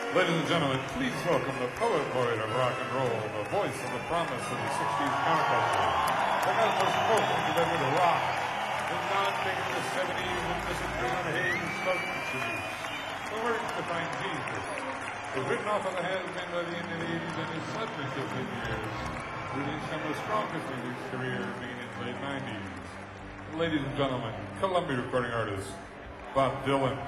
Ladies and gentlemen, please welcome the poet laureate of rock and roll, the voice of the promise of the 60s counterculture, the man most vocal delivered to rock, the non-big of the 70s and disappeared on Hayes Smoke Distributes, the words to find Jesus, was written off on the has-been by the end of the 80s and his substantive years, released some of the strongest music career being in the late 90s. Ladies and gentlemen, Columbia recording artist, Bob Dylan.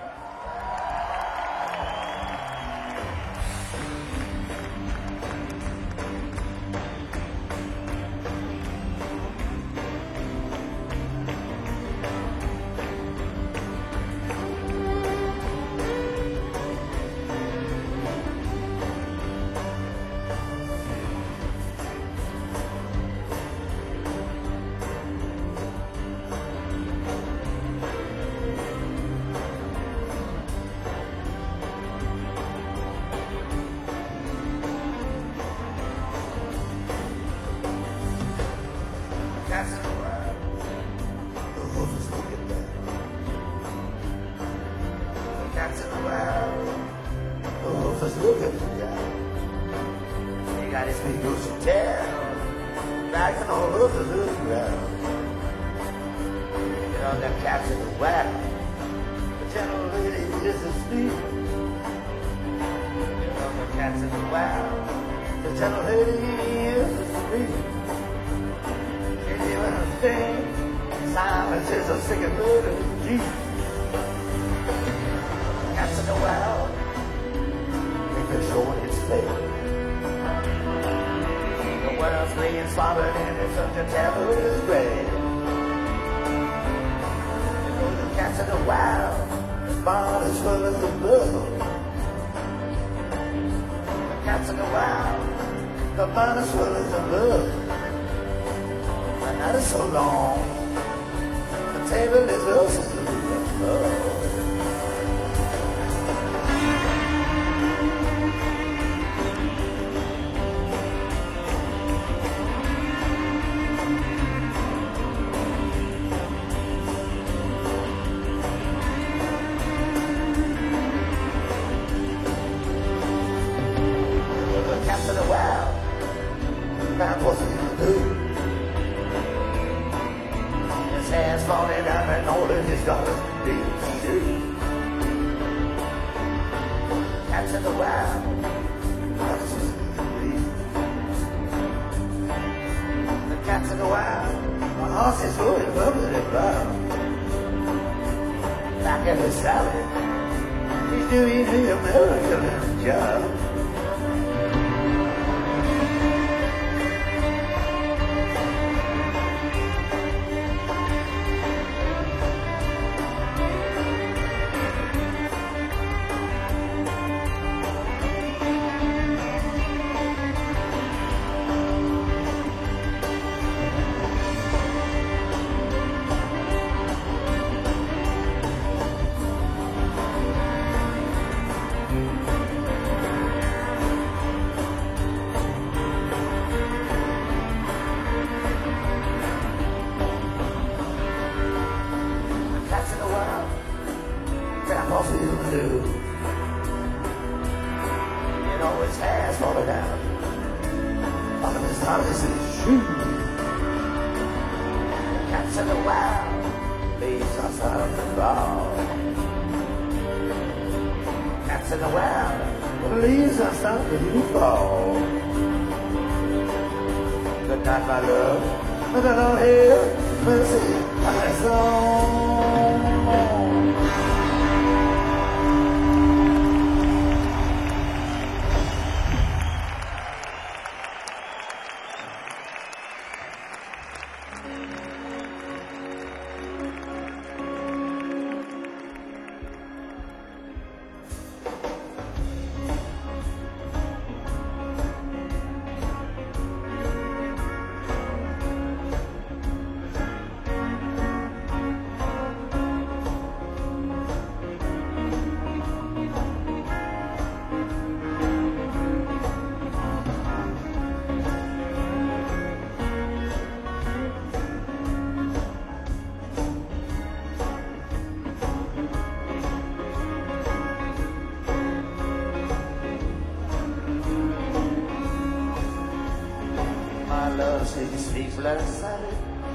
she speaks less solid.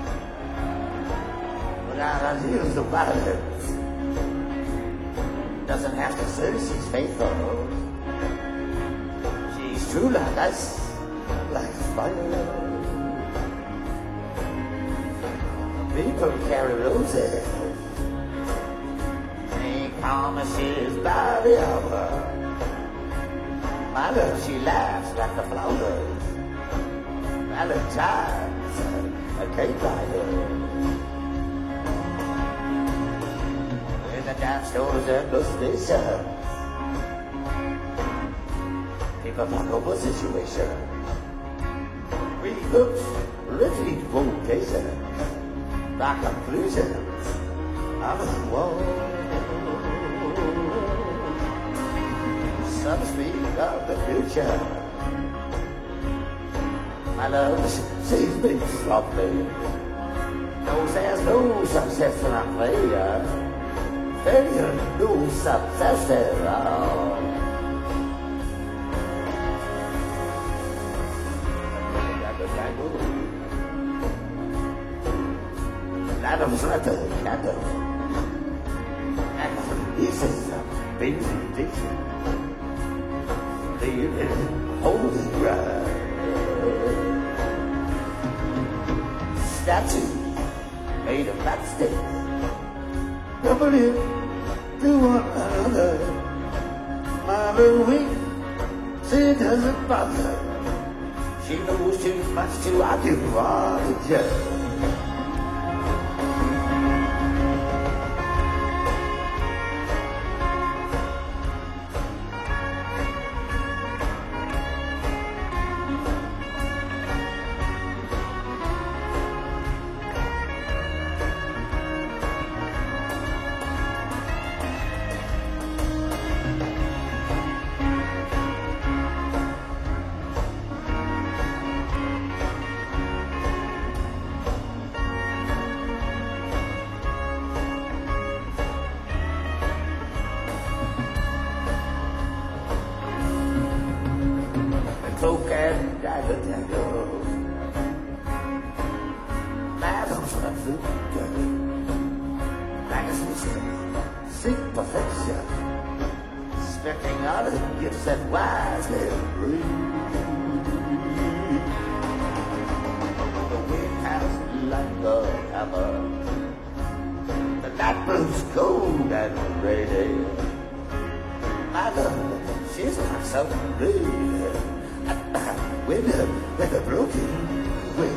Without use the violence. Doesn't have to say she's faithful. She's true like ice, like fire. People carry roses. They promises by the hour. My love, she laughs like the flowers. Valentine's, a cake rider. In the dance stores at the station, people talk over situation. Read books, repeat vocation. By conclusions of the war. Some speak of the future. My love, she speaks softly. Knows there's no success in our failure. Failure, no success at all. Adam's like a candle. And pieces of benediction. They holy ground. Statue made of black sticks. Nobody to one another. Mother weak, she doesn't bother. She knows too much to argue or to judge. Cloak and dagger tangle. Madam's a figure. Magazine, seek perfection. Expecting other gifts that wisely breathe. The wind has like a hammer. The night blows cold and rainy. Madam, she's not so good. With a broken wing.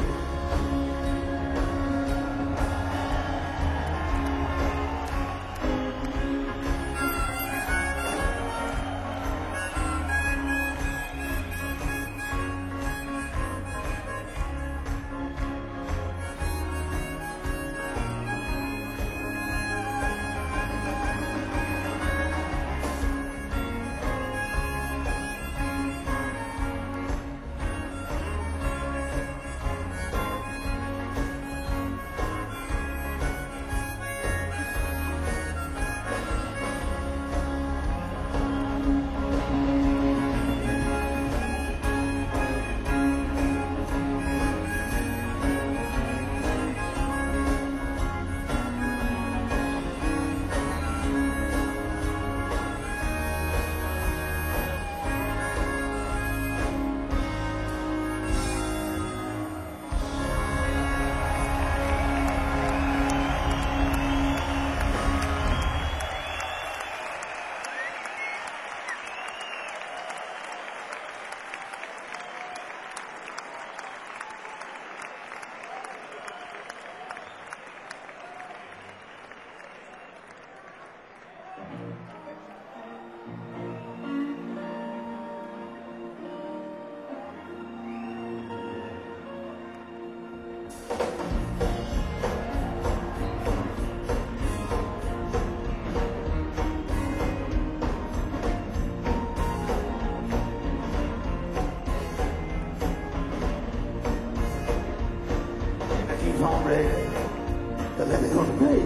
Baby, let me on play.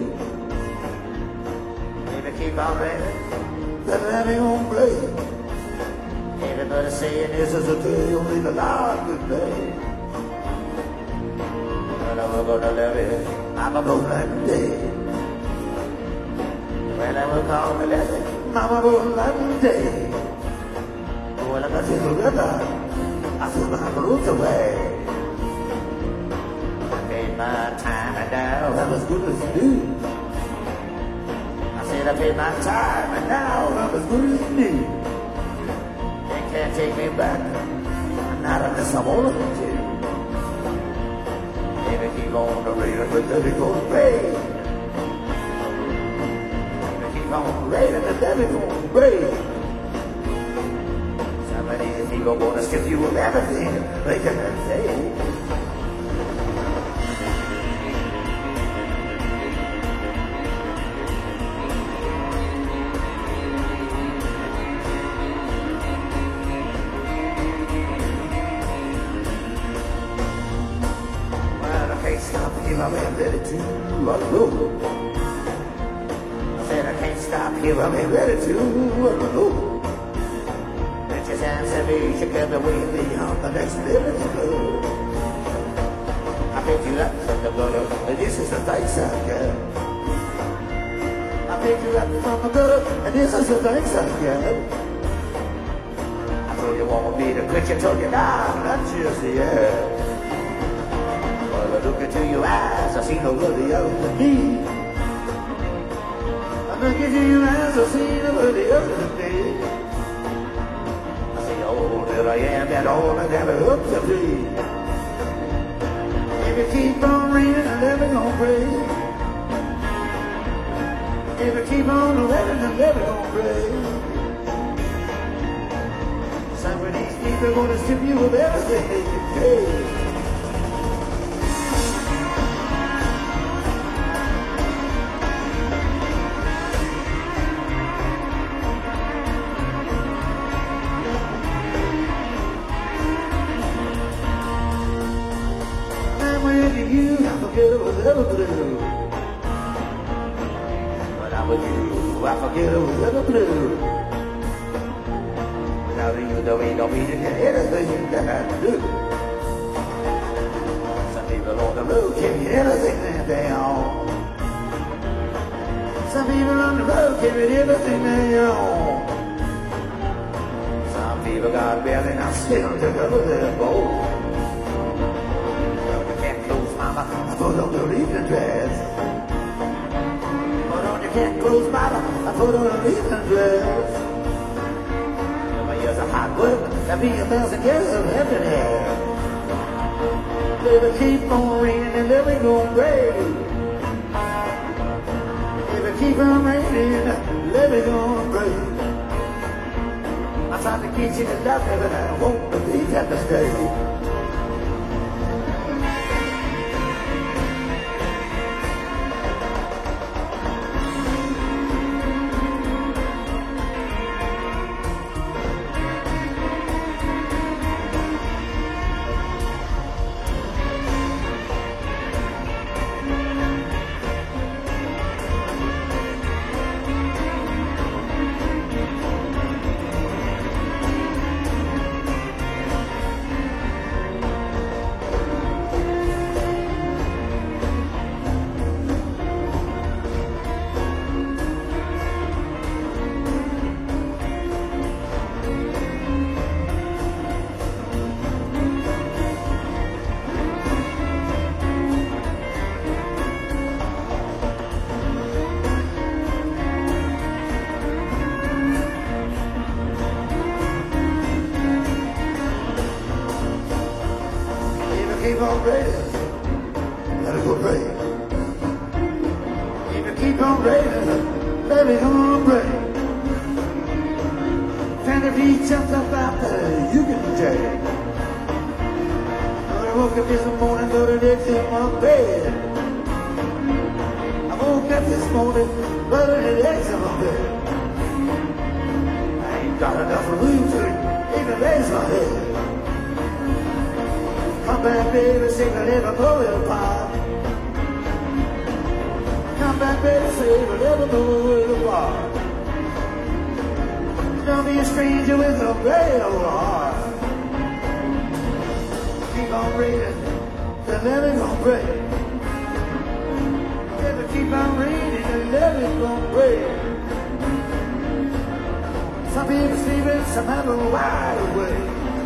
Baby, keep on ready. Let me on play. Everybody saying this is a day only the Lord could play. never gonna love it. Mama born like day. Well, I will call me Leslie. Mama born like day. Well, I got you together. I threw my roots away. I paid my time and now I'm as good as new. I said I paid my time and now I'm as good as new. They can't take me back, not unless I want them to. Baby, keep on the radar, but let it go rain. Baby, keep on raining, and let it go rain. Somebody's people gonna skip you with everything they can say. Stop if I'm ready to unload. I said I can't stop if I'm ready to unload. Let your answer me, you can away beyond the next level to go. I picked you up from the gutter, and this is the thanks I got. I picked you up from the gutter, and this is the thanks I got. I told you want me to quit, you told you nah, not just yet. I look into your eyes, I see nobody else than me. I look into your eyes, I see nobody else than me. I see all that I am and all that I'm up to be. If you keep on reading, I'm never gonna pray. If you keep on reading, I'm never gonna pray. Some of these people are gonna strip you of everything. Hey. You, I forget it was ever blue. When I'm with you, I forget it was ever blue. Without you, there ain't no meaning in anything that I do. Some people on the road give you anything that they own. Some people on the road give you everything they own. Some people got belly, now still together their bones. I put on your evening dress. Put on your cat clothes, mama. I put on your evening dress. My years of hard work, there'll be 1,000 years of happiness. Baby, keep on raining and let me go rain. Baby, keep on raining and let me go rain. I tried to get you to love me, but I won't believe that mistake. Keep on raining, let it go rain. If you keep on raining, let it go rain. And if he jumps up out there, you can take. When I woke up this morning, got an egg in my bed. I woke up this morning, got an egg in my bed. I ain't got enough room to even raise my head. Come back, baby, sing a little blowing pop. Come back, baby, sing a little blowing pop. Don't be a stranger with a great old heart. Keep on reading, the living gon' break. keep on raining and love is gonna break. Some people sleeping, some have a wide awake.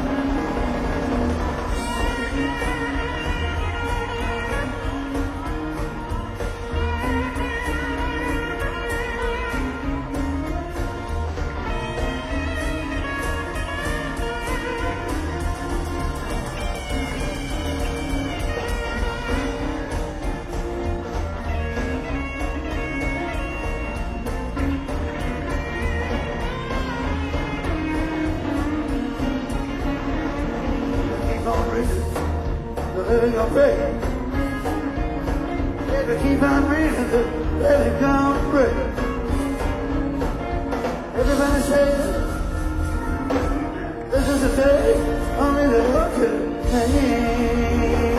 Let it go break. Let it keep on reading. Let it go break. Everybody say this is the day only the Lord can make.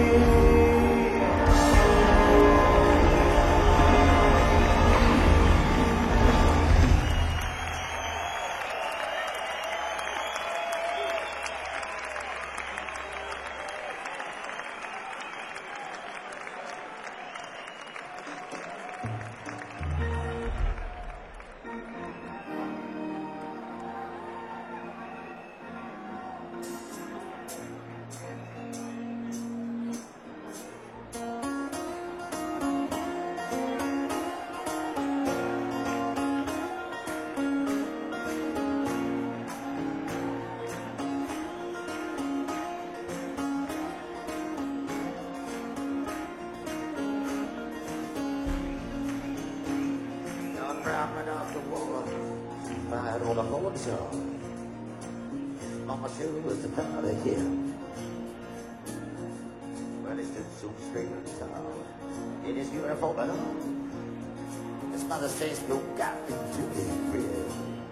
Ramming off the wall, fight on the Lord's song. Mama sure was the proud of him. Well, he stood so straight and tall in his uniform and all. His mother's face broke out into a grin.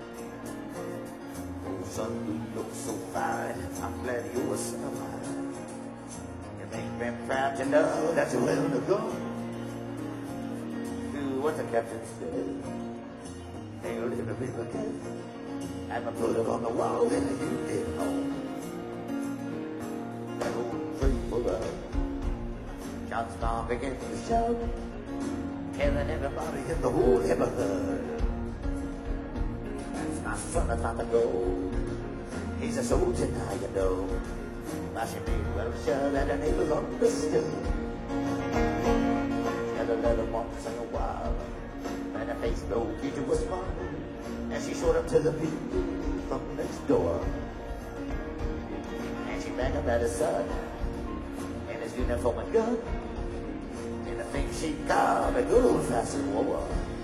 Oh, son, you look so fine. I'm glad you were son of mine. You make me proud to know that you're willing to go. Do what the captain said. Nailed him to be the kid. And I put it on the wall in a union home. That old tree full of John's mom began to shout, telling everybody in the whole neighborhood, that's my son, it's not the gold. He's a soldier now, you know. But she made well sure that the neighbors understood. She had a little once in a while, and her face broke into a smile, and she showed up to the people from next door. And she banged up at his son, and his uniform and gun, and the thing she called a good old-fashioned war.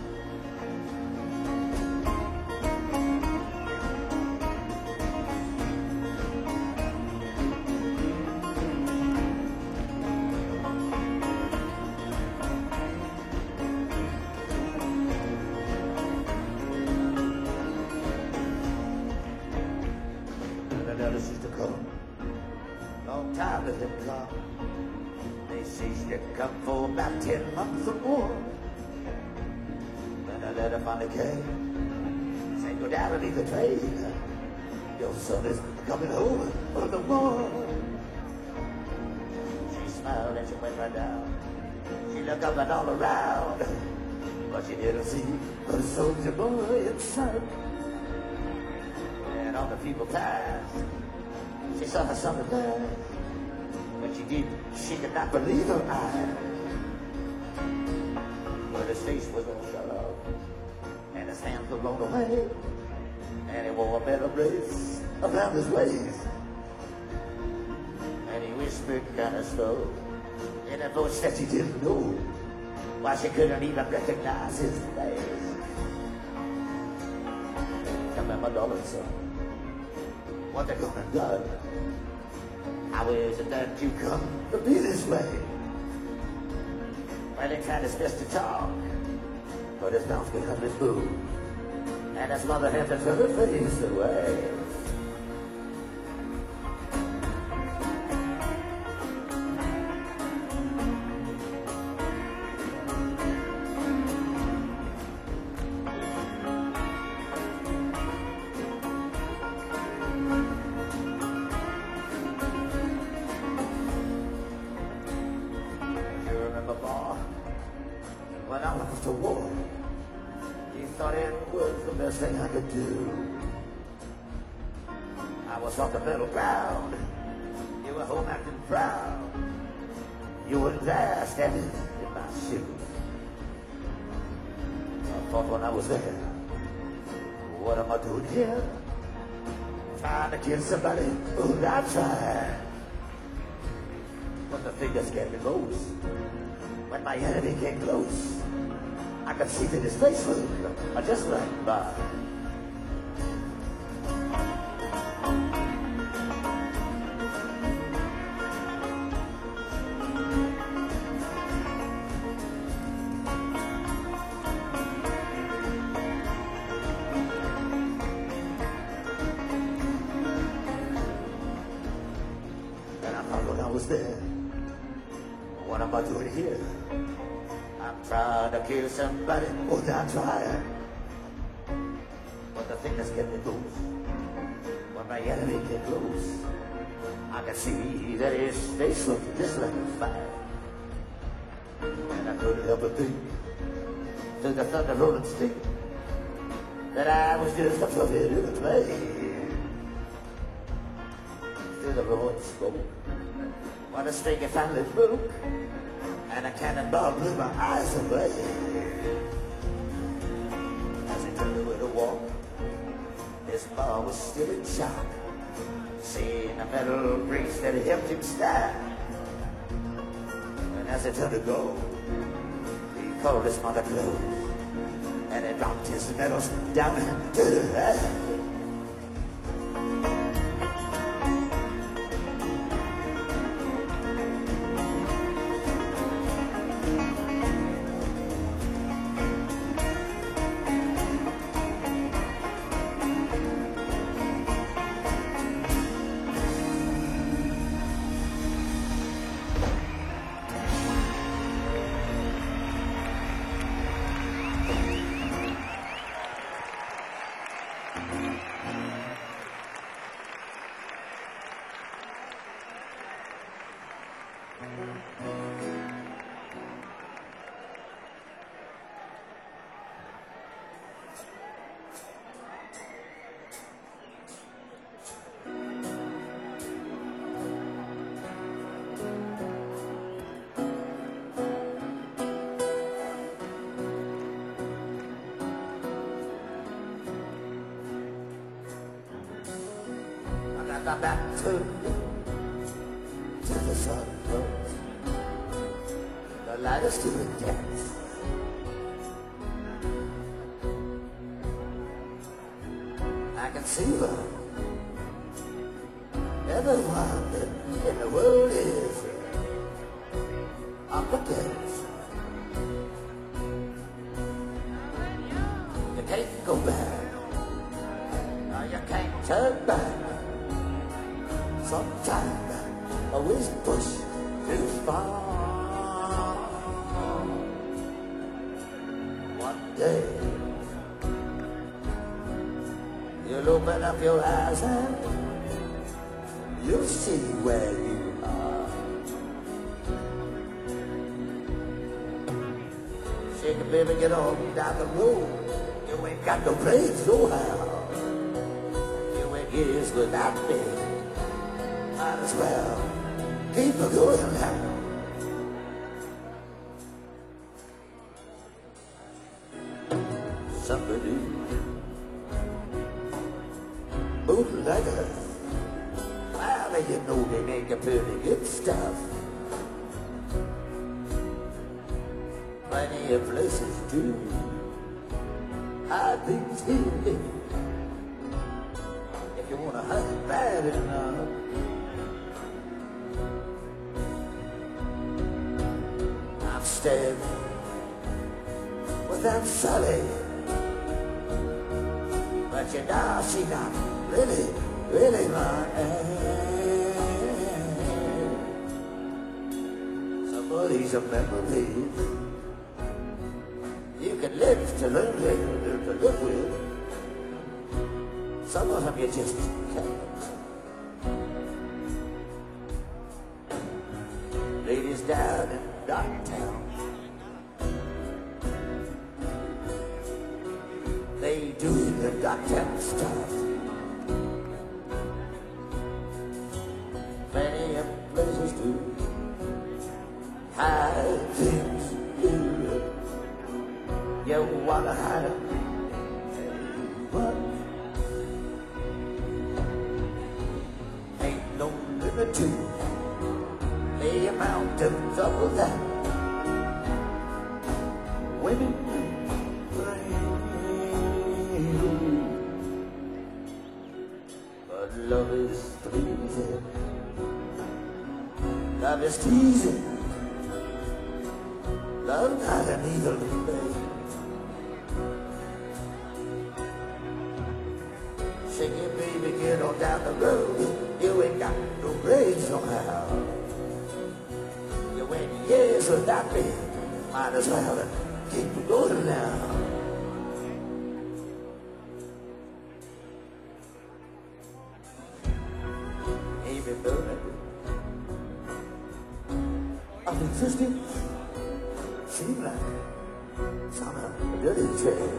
Used to come, long time let them come. They say she'd come for about 10 months or more. Then I let her finally came. Say, go down and leave the train. Your son is coming home from the war. She smiled and she went right down. She looked up and all around, but she didn't see the soldier boy inside. And all the people passed. She saw her son there. When she did, she could not believe her eyes. But his face was all shut off, and his hands were blown away, and he wore a metal brace around his waist. And he whispered kind of slow, in a voice that she didn't know, why she couldn't even recognize his face. Come here, my darling son. What they gonna do? How is it that you come to be this way? Well, he tried his best to talk, but his mouth could hardly move, and his mother had to turn her face away. was the best thing I could do. I was on the middle ground. You were home acting proud. You were there standing in my shoes. I thought when I was there, what am I doing here? Trying to kill somebody who I tried. But the thing that scared me most, when my enemy came close, I could see that his face was just like mine. And I thought when I was there, what am I doing here? I'm trying to kill somebody, or I'm trying. But the thing that's kept me close, when my enemy came close, I could see that his face looked just like fire. And I couldn't help but think, through the thunder rolling stick, that I was just a puppet in the play. Through the roaring smoke, when the string finally broke, and a cannonball blew my eyes away. As he turned away to walk, his ball was still in shock, seeing a metal brace that helped him stand. And as he turned to go, he called his mother close, and he dropped his medals down to the ground. My back turned till the sun rose. The light is still intense. I can see her. Everyone in the world is up against. You can't go back. No, you can't turn back. Sometimes I always push too far. One day you'll open up your eyes and you'll see where you are. Shake it, baby, get on down the road. You ain't got no place, no how. You ain't years without me. Might as well keep a going now. Somebody bootlegger. Well, you know they make a pretty good stuff. Plenty of places to hide things here. If you want to hunt bad enough. Standing with Aunt Sally, but you know she not really my aunt. Some of these are memories you can live to learn to live with. Some of them you just can't. Ladies down in Dogtown, they start. Plenty of places to hide things you wanna hide 'em. But ain't no limit to the amount of trouble that women bring. But love is pleasing. Love is teasing. Love not an evil play. Shake it, baby, get on down the road. You ain't got no brains somehow. You went years without me. Might as well keep it going now. Amy Burnett of existence seem like some of a dirty trade.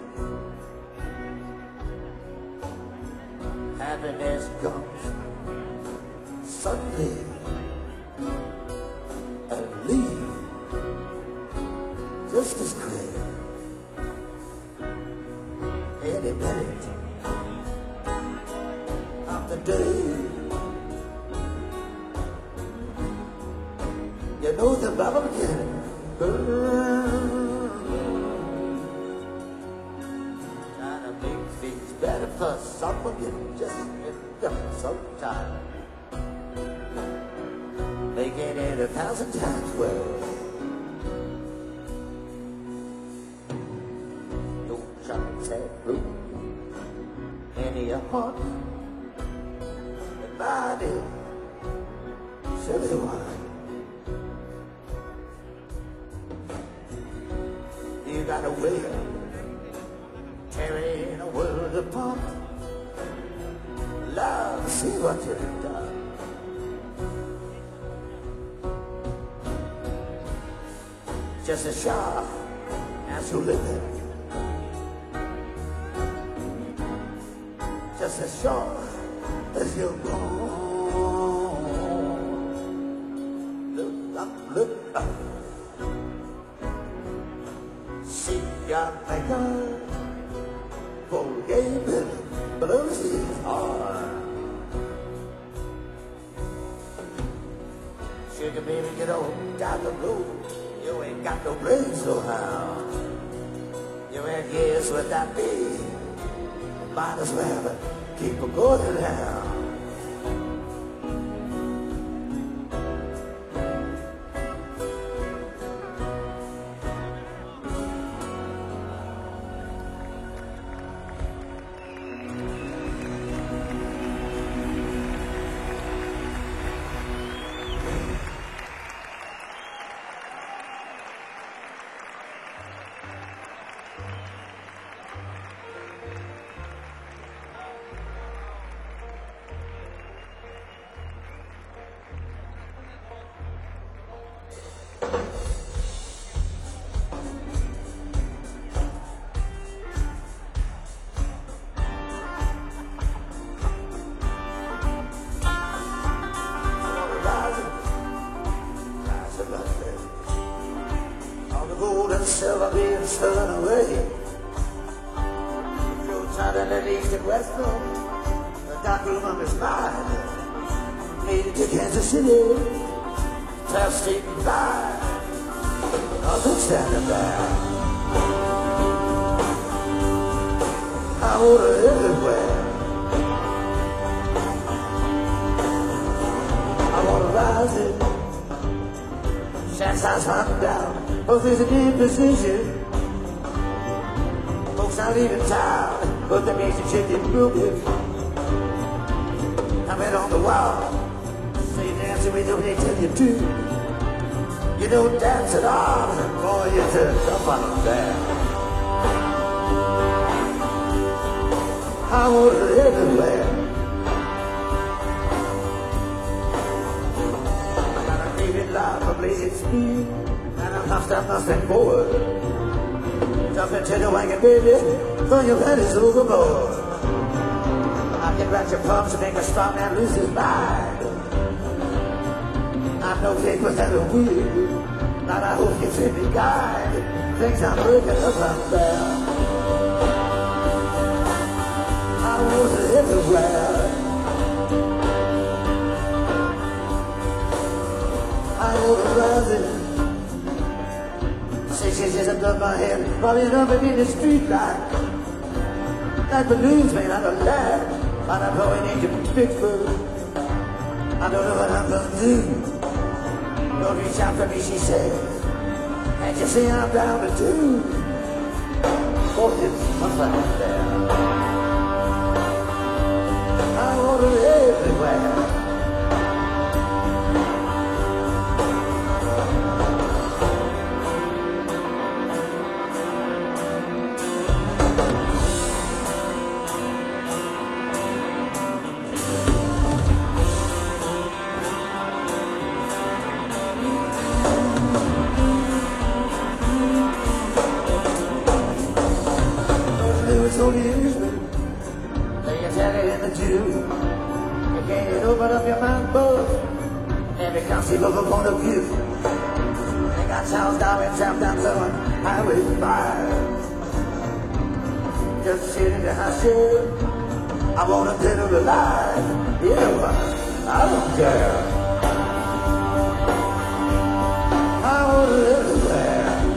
Happiness comes suddenly and leave just as quick. Any minute of the day, you know the bubble can burn. Trying to make things better for someone you just end up sometime making it 1,000 times worse. Don't try to say blue any your heart and body, silly one. You got a way of tearing a world apart. Love, see what you've done. Just as sharp as you live it. Just as sharp as you're born. Look up, look up. See your maker. Full game and blows his heart. Sugar baby, get on down the road. You ain't got no brains somehow. You had years without me. Might as well keep a going now. Silver being stolen away. Through time and at east and west room, the dark room of his mind. Made it to Kansas City, 12th Street and 5. Nothing standing there. I order everywhere. I wanna rise it. Chance I hung down. Both is a deep position. Folks not leaving town, but the music chicken broken. Coming on the wall, say dancing with them, they tell you to. You don't dance at all, boy, you turn up on them down. I want it everywhere. I got a baby life, a blazing speed. And I'm nothing more. Jump into the wagon, baby, throw your panties overboard. about your palms to make a strong man lose his mind. I'm no fake without a wig, not a hope you fit me guide. Things I'm looking up and down. I was everywhere. I was rising. 6 inches above my head, falling up in the street light. Like balloons made out of lead, but I'm going into Bigfoot. I don't know what I'm gonna do. Don't reach out for me, she said. Can't you see I'm down to two? Focus, what's that there? I water everywhere. Open up your mind, boy. Every conceivable point of view. They got Charles Darwin trapped on someone Highway 5. Just sitting in high shell. I wanna get her alive. You know what? I don't care. I wanna live everywhere.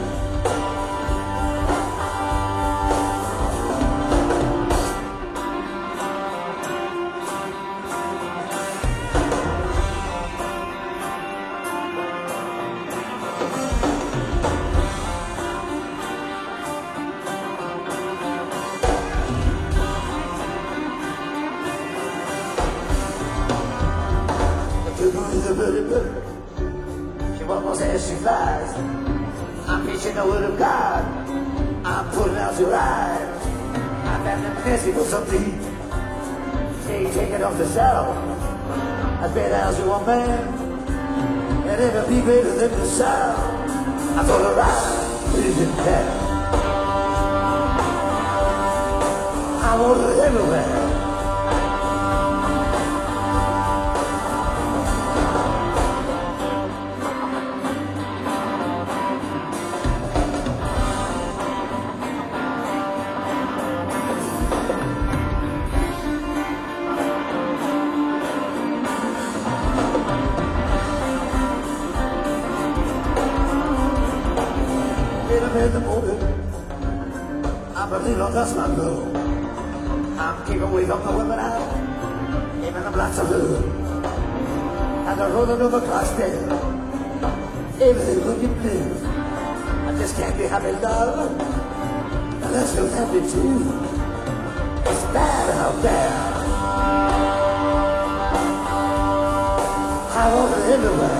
She almost as she flies. I'm preaching the word of God. I'm putting out your eyes. I've had them messy for something. She ain't taking off the saddle. I bet as you want man. And it'll be better than the sound. I thought her eyes is in bed. I want her everywhere. In the morning, I believe I'll dust my blow. I'm keeping away from the women out, even the blacks of blue. And the rolling over class day, everything looking blue. I just can't be happy, love, unless you're happy too. It's bad out there. I want it everywhere.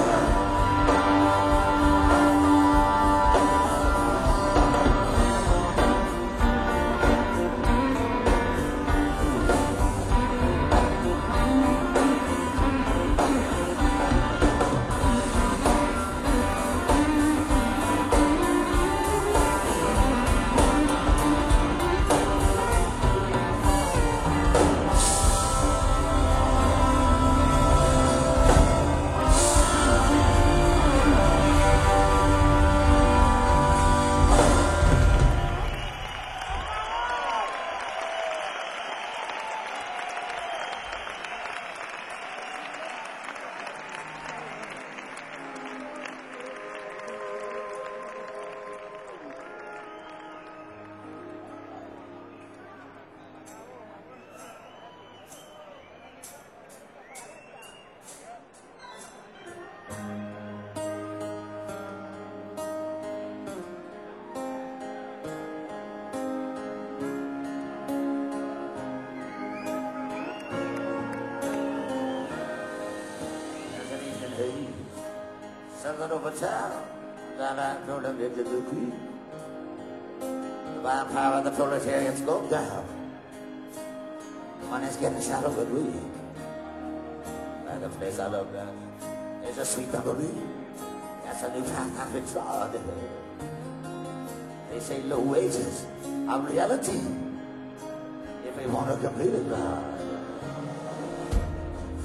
Something over town, that I know them into the creek. The buying power of the proletariat's going down. Money's getting shallow but weak. And the place I love that is a sweet memory. That's a new path I've been trod. They say low wages are reality if we want to complete it now.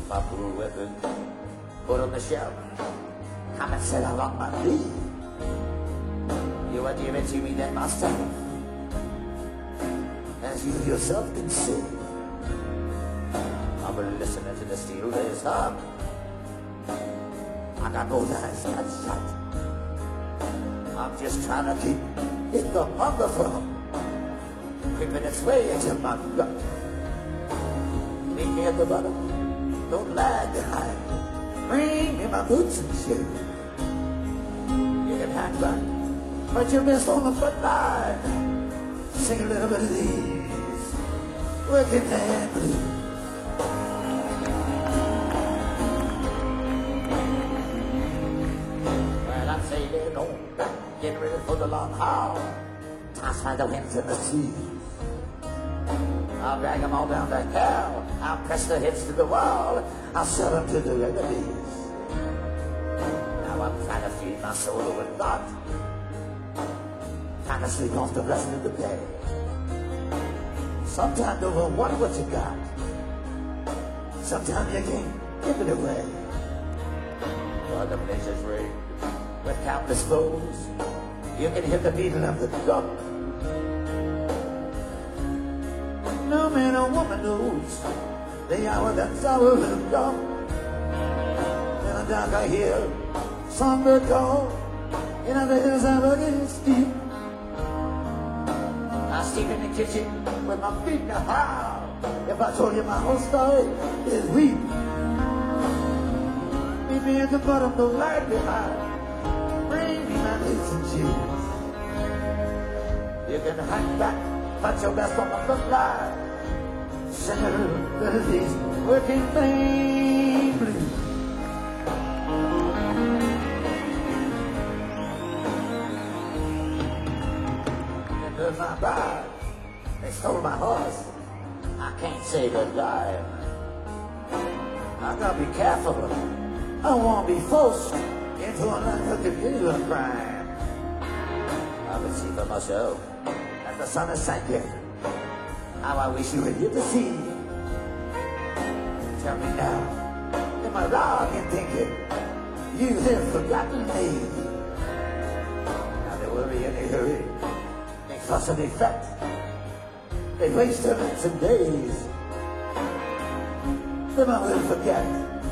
my poor weapon, put on the shelf, come and sit along my knee. You would give it to me then, master, as you yourself can see. I've been listening to the steel days hum. I got both eyes shut. I'm just trying to keep it the hunger from creeping its way into my gut. Meet me at the bottom, don't lag behind. Bring me my boots and shoes. You can hang back, but you missed on the front line. Sing a little bit of these working man blues. Well, I'm sailing on, getting ready for the long haul. Toss by the winds and the seas. I'll drag them all down to hell. I'll press their heads to the wall. I'll sell them to the remedies. Now I'm trying to feed my soul with thought. Trying to sleep off the rest of the day. Sometimes you don't want what you got. Sometimes you can't give it away. Well, the place is rigged with countless foes. You can hear the beating of the drum. No man or woman knows the hour that's our will come. In the dark I hear songbird call. In the hills I look steep. I sleep in the kitchen with my feet in the howl. If I told you my whole story, is weep. Meet me at the bottom, don't lag behind. Bring me my boots and shoes. You can hang back, put your best on the front line. Sing a little bit of these working man blues. Into my bride, they stole my horse. I can't say goodbye. I gotta be careful. I won't be forced into a life of communal crime. I can see for myself that the sun is sinking. How I wish you were here to see. Tell me now, am I wrong in thinking you have forgotten me? Now they worry in a hurry, they fuss and they fret. They waste their nights and days. Then I will forget.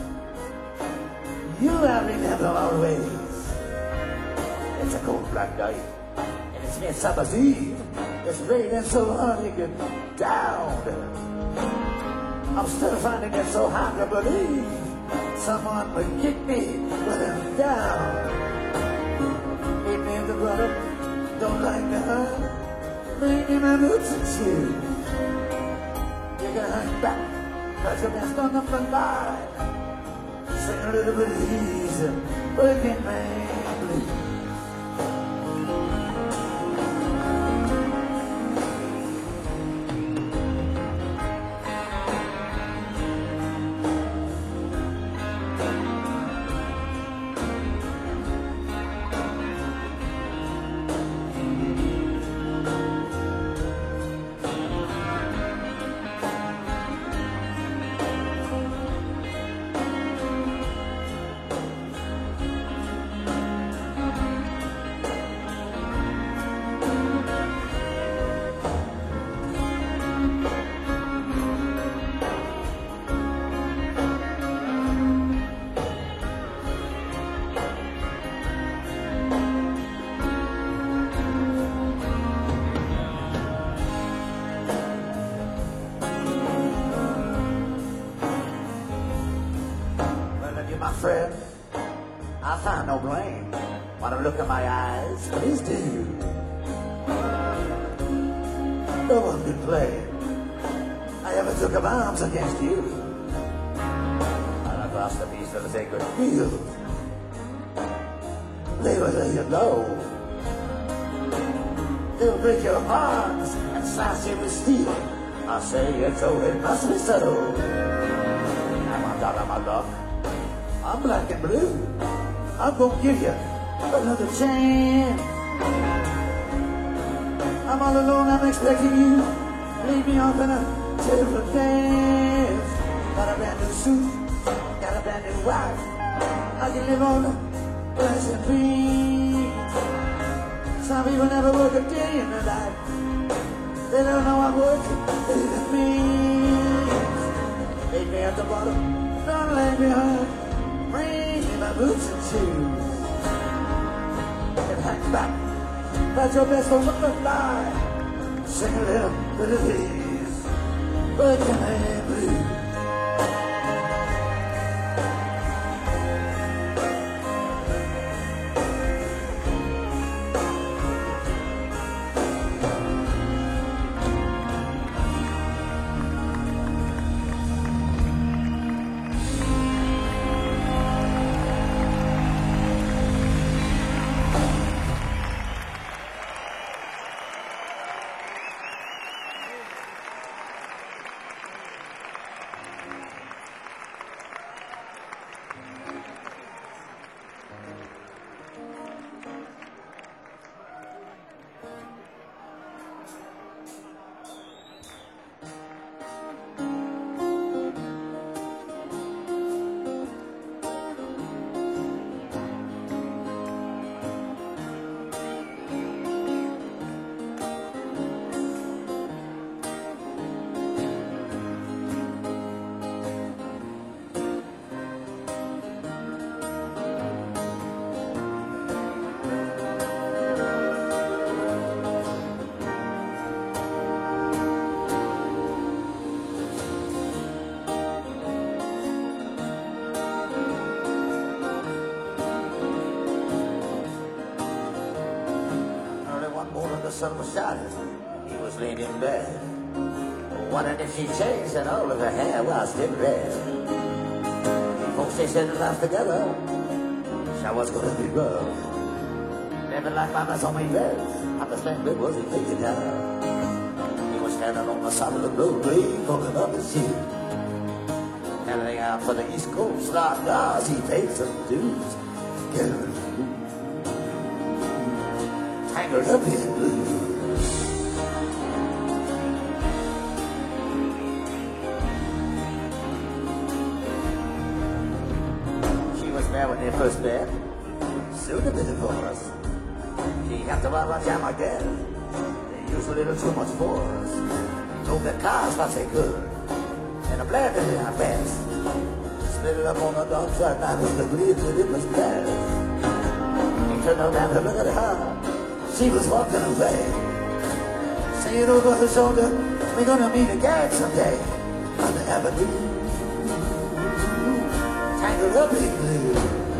You I remember always. It's a cold black night, and it's near summer's eve. It's raining so hard you get down. I'm still finding it so hard to believe someone would kick me when I'm down. Meet me in the bottom, don't like behind. Bring me my boots and shoes. You can hang back, put your best on the front line. Sing a little bit of easy, working man blues. My friend, I find no blame. Want to look in my eyes? Please do. No one could play. I ever took up arms against you. And across the piece of the sacred field, they will lay you low. They'll break your arms and slash you with steel. I say it so, it must be so. I'm on top of my luck. I'm black and blue. I'm gonna give you another chance. I'm all alone, I'm expecting you. Leave me off in a different dance. Got a brand new suit, got a brand new wife. I can live on the blessed beans. Some people never work a day in their life. They don't know what working it means. Leave me at the bottom, don't leave me behind. Bring me my boots and shoes. And hang back, that's your best for what to die. Sing a little bit of these, but can I blues. The sun was shining, he was laying in bed, wondering if she changed and all of her hair was still red. Folks, they said life together, I was gonna be rough. Never like mama's on my bed, understand it wasn't taken down. He was standing on the side of the roadway, pulling up his shoe. Heading out for the East Coast, like Oz, he paid some dues. Tangled up in blues. She was there when they first met, soon to be divorced. She had to run jam again, they used a little too much force. Drove their cars what they could, and a blend in their best. Split it up on the dark side, now they believed that it was best. He turned around to look at her. She was walking away, saying over her shoulder, we're gonna meet again someday on the avenue, tangled up in blue.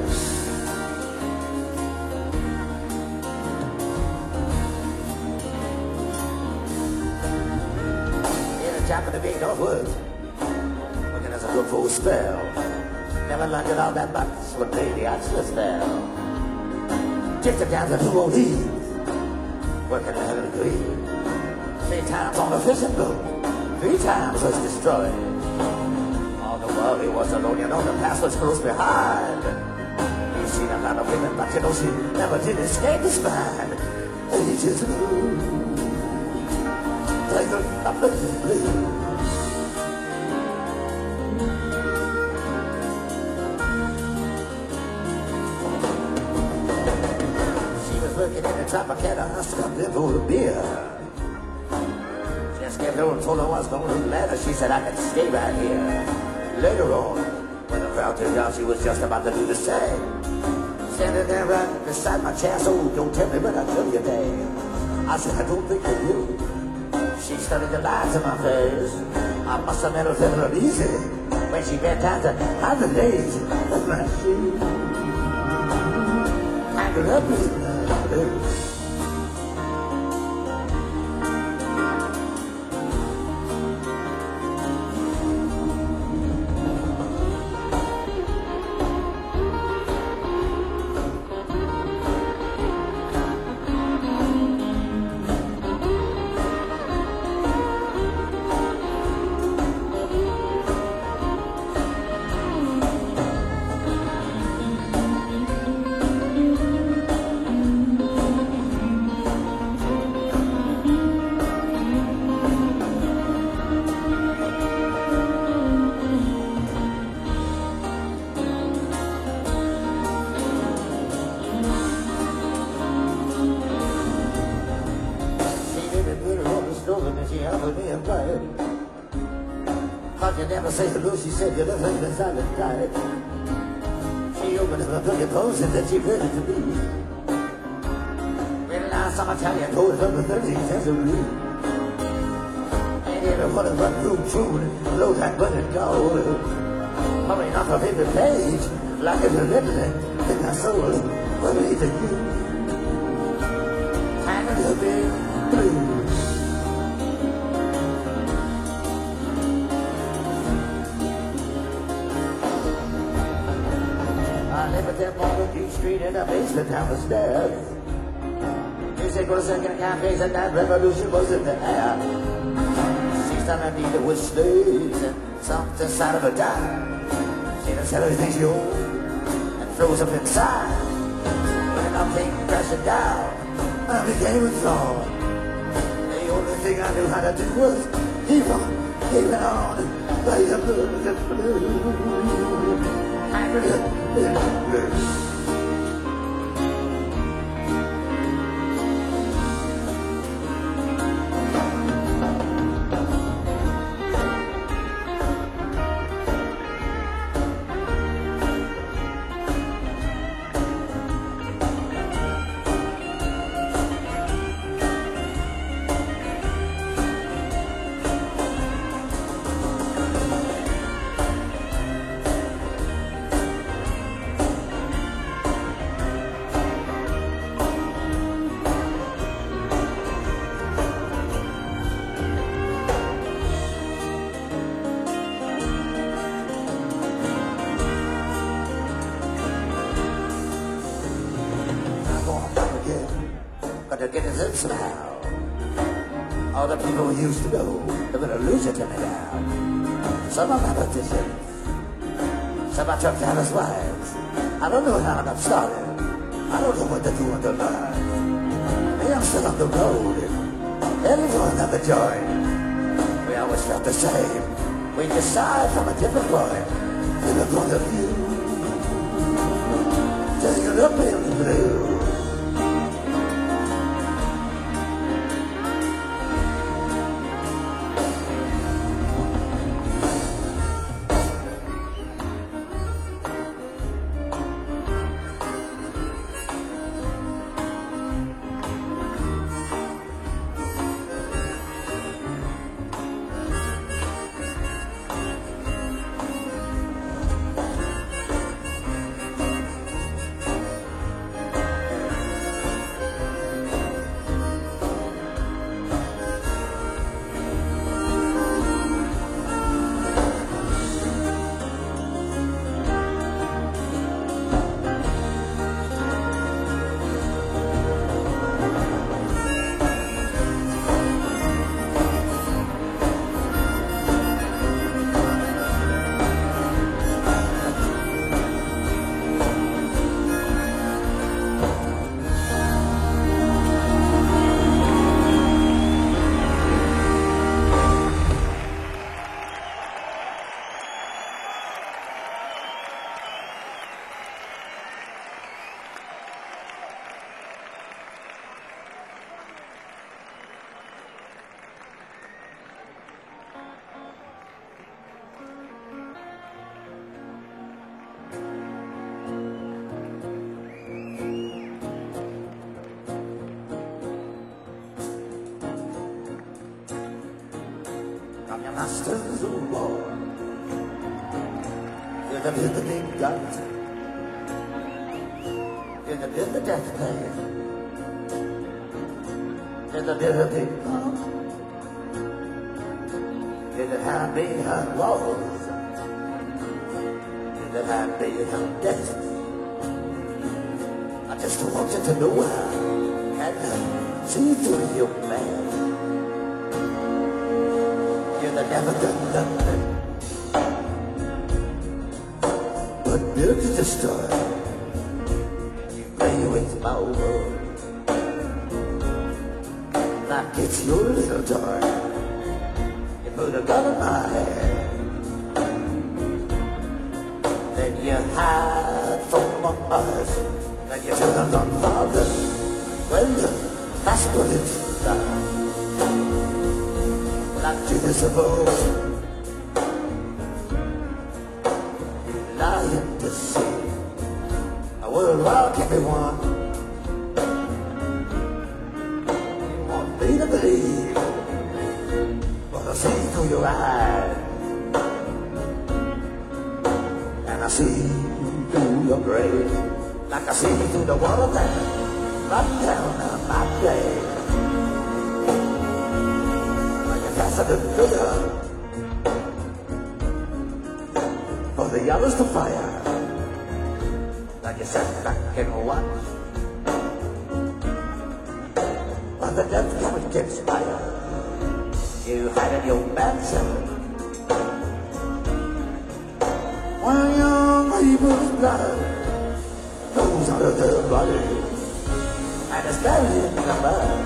In the top of the big Northwood, looking as a good full spell. Never learned it all that much when baby I just fell. Drifted down to New Orleans, working a hell of a green. 3 times on a fishing boat, 3 times was destroyed. All the while he was alone, you know the past was close behind. He's seen a lot of women, but you know she never did escape his mind. And he just moved, tangled up in the blue. Working in the Tropicana, stopped in for a beer. Just kept her and told her I was going to let her. She said I could stay right here. Later on, when the crowd turned out, she was just about to do the same. Standing there right beside my chair, so don't tell me when I tell you that. I said I don't think you will. She started to lie to my face. I must have made her feel uneasy when she bent down to hide the days of my shoes. Tangled up with to say hello, she said, you're the thing that's out of tight. She opened up a billion post and then she read it to me. Well, now some Italian told her the 13 cents a week. And every one of us room food and low that butter gold. Hurrying off her favorite page, like it's a little in her soul. What do you think you? And a little bit blue. I live at that Montague Street in a basement down the stairs. Music was singing cafes and that revolution was in the air. She's underneath the with slaves and something side of a dime. She does everything she owns and throws up inside. When nothing crashing down, I became a thought. The only thing I knew how to do was keep on. By the blood of blue. To get his in somehow. All the people we used to know, they're gonna lose it to me now. Some of them are politicians, some are truck drivers' wives. I don't know how I got started. I don't know what to do on the line. Maybe I'm still on the road, heading for another joint. We always felt the same. We decide from a different point, in the point of view. Take it up in the blue. I'm your masters of war. You're the big guns. You're the death play. You're the big bomb. You're the hand behind walls. You're the hand behind death. I just want you to know how I see through you, man. You've never done nothing but build to destroy. You play with my world like it's your little toy. You put a gun in my hand, then you hide from my eyes, then you turn on father. Well, that's what it's like. Like Judas of old, to see a world where can be won. You want me to believe, but I see through your eyes, and I see through your grave, like I see through the water that right down on my grave. Like a faceted figure for the others to fire, like you sat back and watch, while the death coming gets higher. You had in your mansion, while young people's blood goes out of their body and is buried in the mud.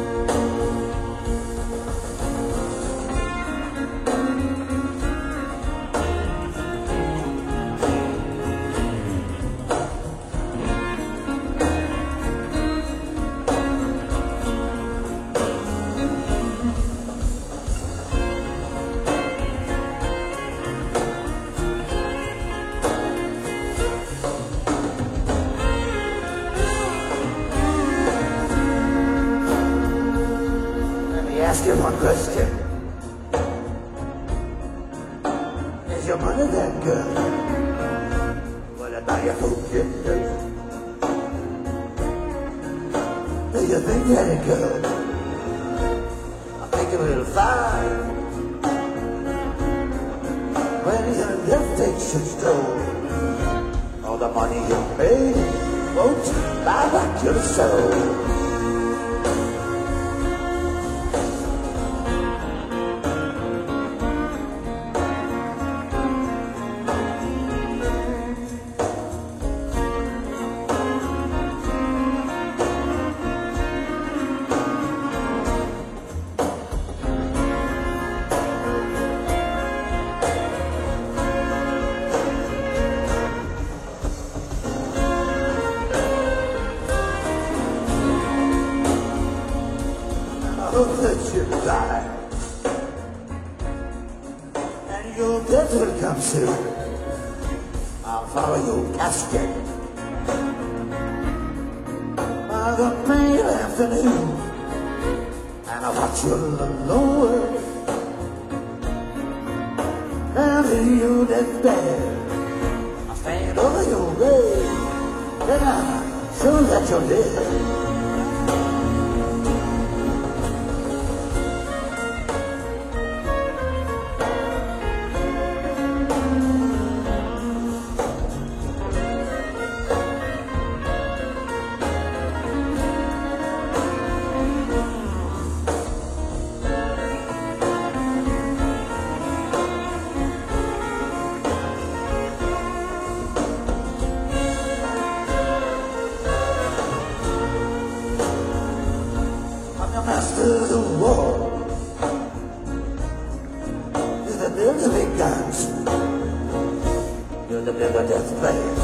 Ask you one question. Is your money that good? Will it buy your food get dirty? Do you think that it could? I think it will fine. When your death takes your soul, all the money you paid won't buy back your soul. Hope that you die, and your death will come soon. I'll follow your casket by the May afternoon, and I'll watch your alone and in your deathbed. I'll stand over your grave, and I'll show that you're dead. Master of the war, you're the builder of big guns, you're the builder of death players,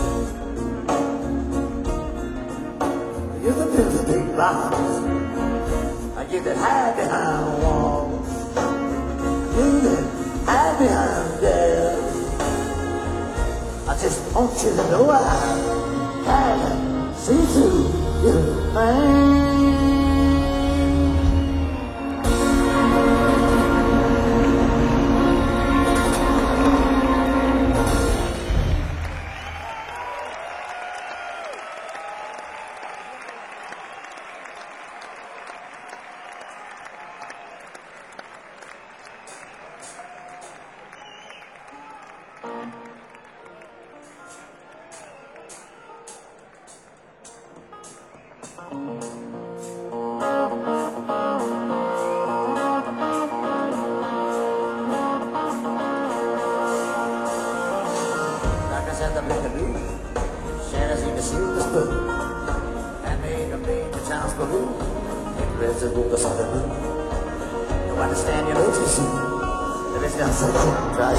you're the builder of big bombs, and you can hide behind walls, you can hide behind death. I just want you to know I can see through your mind. The Buckaroo, Santa's in the silver spoon, and made a child's balloon, and reds and rules on the moon. You understand your notice, there is no such thing, right?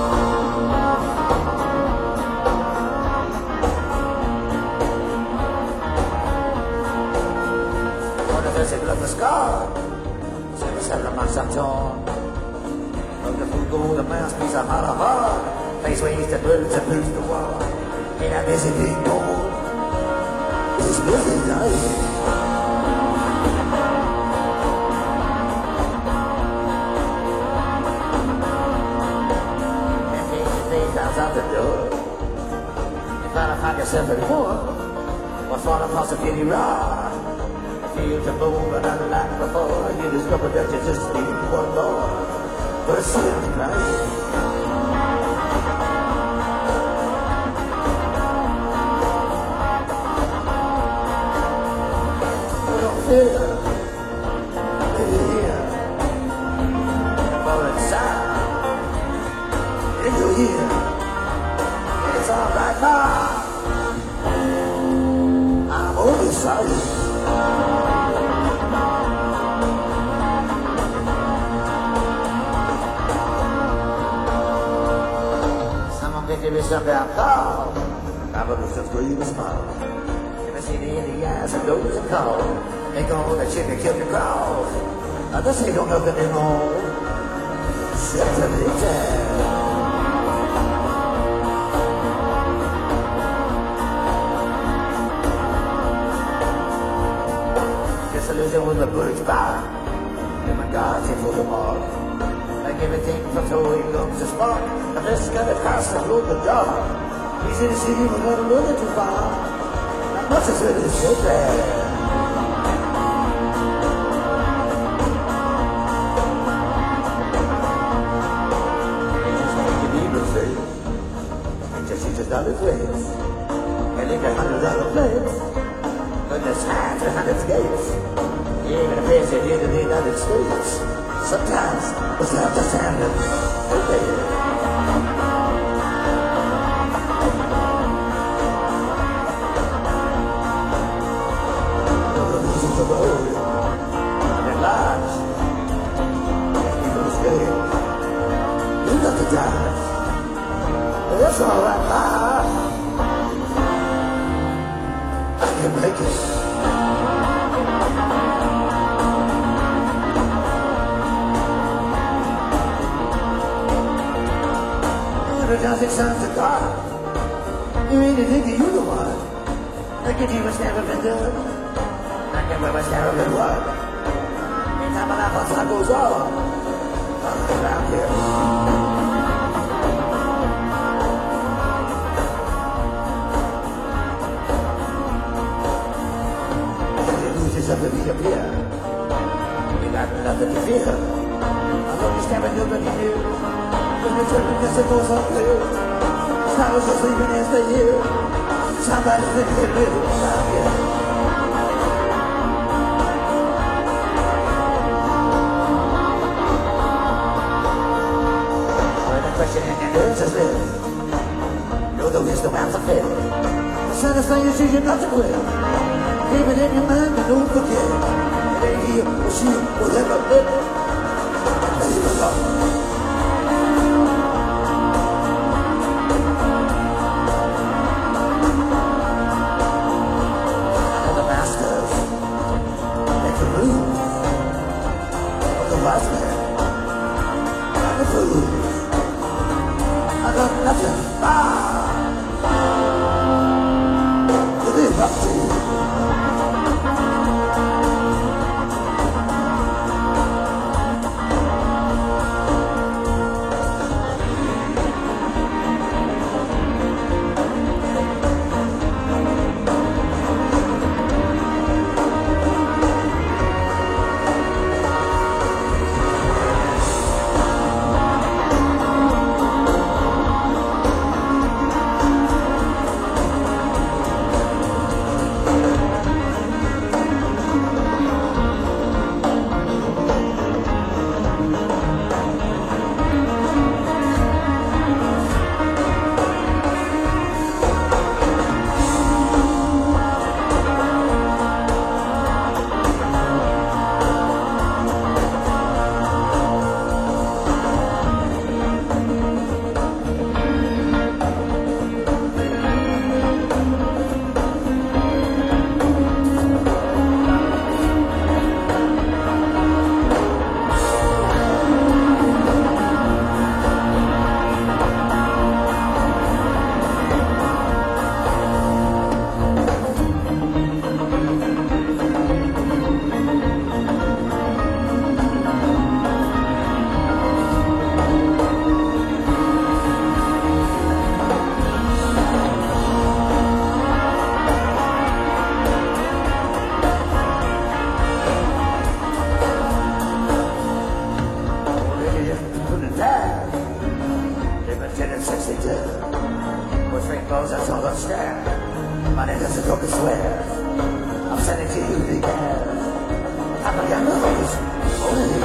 What if there's a glove of scar? Santa said, I'm not some John. Look, the food gold, the mouse piece of hot. Face ways the birds and moves the wall. And I miss it being gone. It's busy night. And face outside the door. You finally find yourself at home. Or fall across a kitty rod. Feel to move but unlike before. You discover that you just need one more. But it's still nice. It's all right now. I'm overexcited. Someone can give me something I'll call. I'm a little scream and smile. If I see the in the eyes and nose and call, they go the chicken kill the crowd. I just ain't gonna nothing anymore. Except for the time. Disillusion with the birds by. And my God's in for the mark. Like everything from towing comes to spark. I just got a house and load the jar. Easy to see you, we're not a little too far. Not much as it is so bad. $100 place, and in $100 place, goodness hands and 100 skates. You ain't gonna face it in the United States. Sometimes it's not just handling. Okay. The road, and large, and people scared. You got to die. That's all right, Ma. I can make it. But it doesn't sound to God. You ain't thinking you're the one. Look at you, what's never been done. I can remember what's never been won. And time enough on time goes on. I'm around here. Something to be up here. We got nothing to fear. I'm only stabbing nobody new. When we turn this, it goes up clear. Stars are sleeping as they hear. Somebody's living a little around here. When the question in your nerves is live. Know the wisdom and the fail. The satisfying decision not to quit. Keep it in your mind and don't forget. It ain't he or she will ever live. Let's go. And the masters make the rules of the wise man and the fools. I got nothing. To live up to. girls that don't understand. My name is a cook swear. I'm sending to you the air. I'm a young voice. Only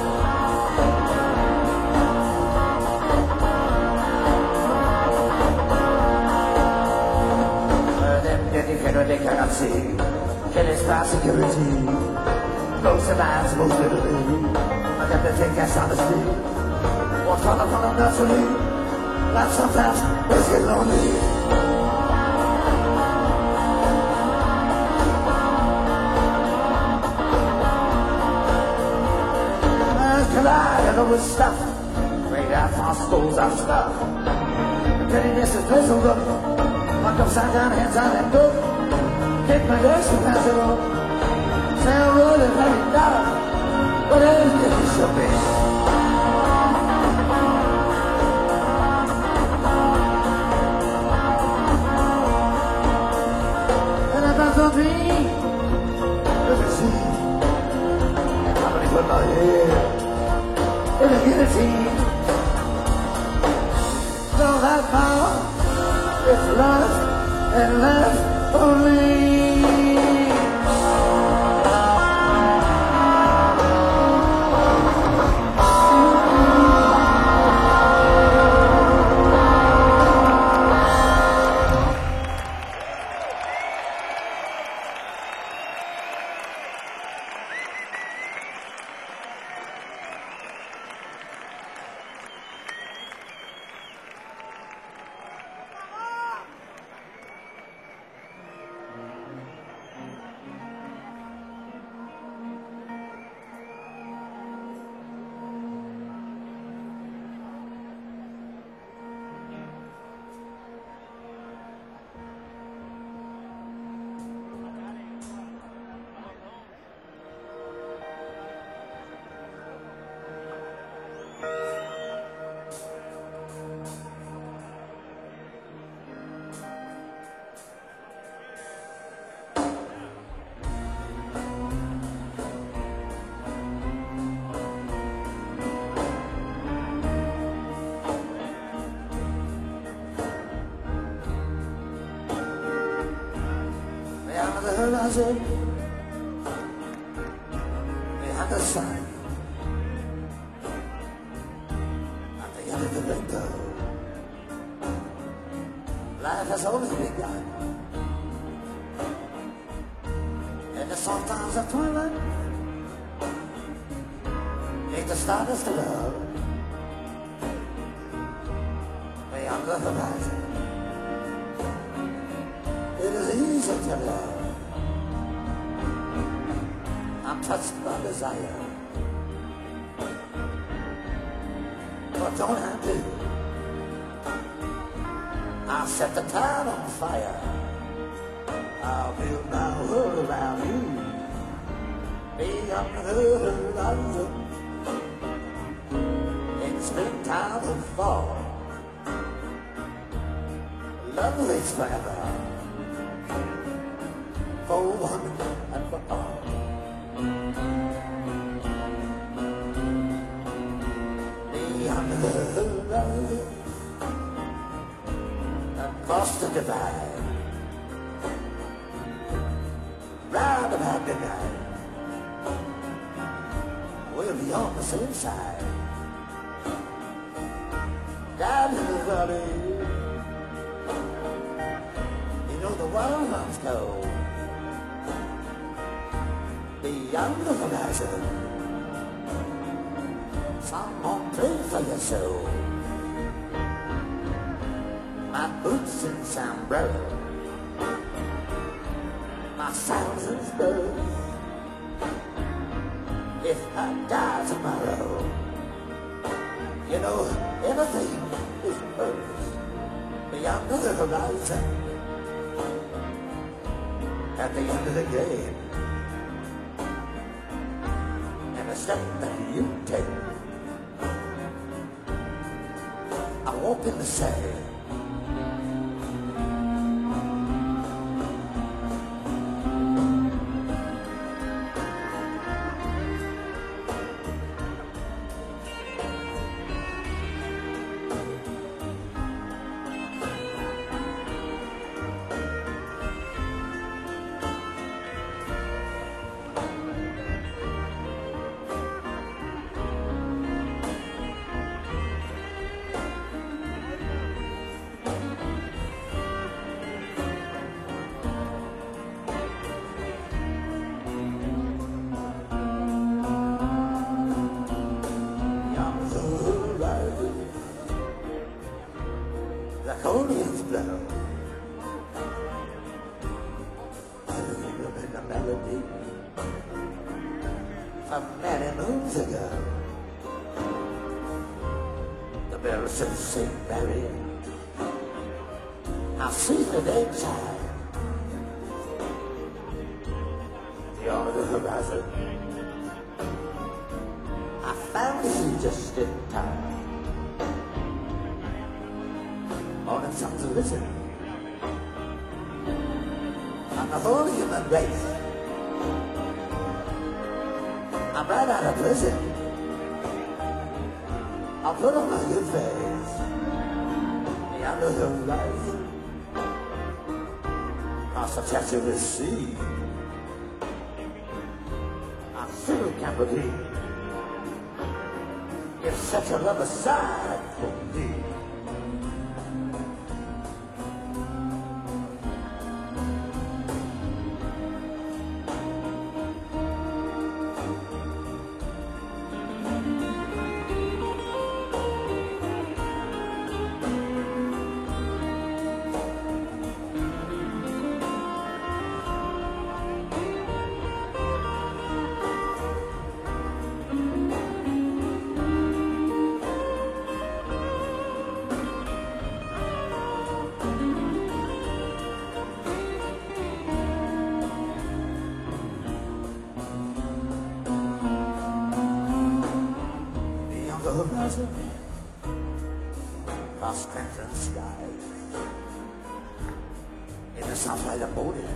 they cannot see. It is by security. Most of man's most literally. I got to take gas on the street. What's called a fun of gasoline. Life sometimes is getting lonely. Man's colliding over stuff. Made out for schools of stuff. Pettiness is miserable. Lock upside down, hands on that book. Take my legs and pass it on. Sound rolling like a dollar. But everything is so big. And I found some dream. Let me see. I'm gonna put my head in a guillotine. Don't have power. It's love and love only. The horizon, behind the sun, at the end of the rainbow, life has only begun. In the soft hours of twilight, neath the stardust above, beyond the horizon, it is easy to love. I'm touched by desire. What don't I do? I'll set the town on fire. I'll build my world around you. Beyond the horizon, in springtime and fall, love lives forever, for one and for all. Across the divide, round about midnight, we'll be on the same side. Down in the valley, you know the wild ones go. Beyond the horizon, someone pray for your soul. My boots and sombrero, my thousands birds. If I die tomorrow, you know everything is hers. Beyond the horizon, at the end of the game, and the step that you take, I walk in the sand. cold winds blow. I remember the melody from many moons ago. The bells of St. Mary, how sweetly they chime beyond the horizon. I found you just in time. Morning sun to listen. I'm a whole human race. I'm right out of prison. I'll put on my good face. Beyond the horizon, across the treacherous sea, I still can't believe it's such a love aside for me. Horizon, across crimson skies, in the sunlight of morning,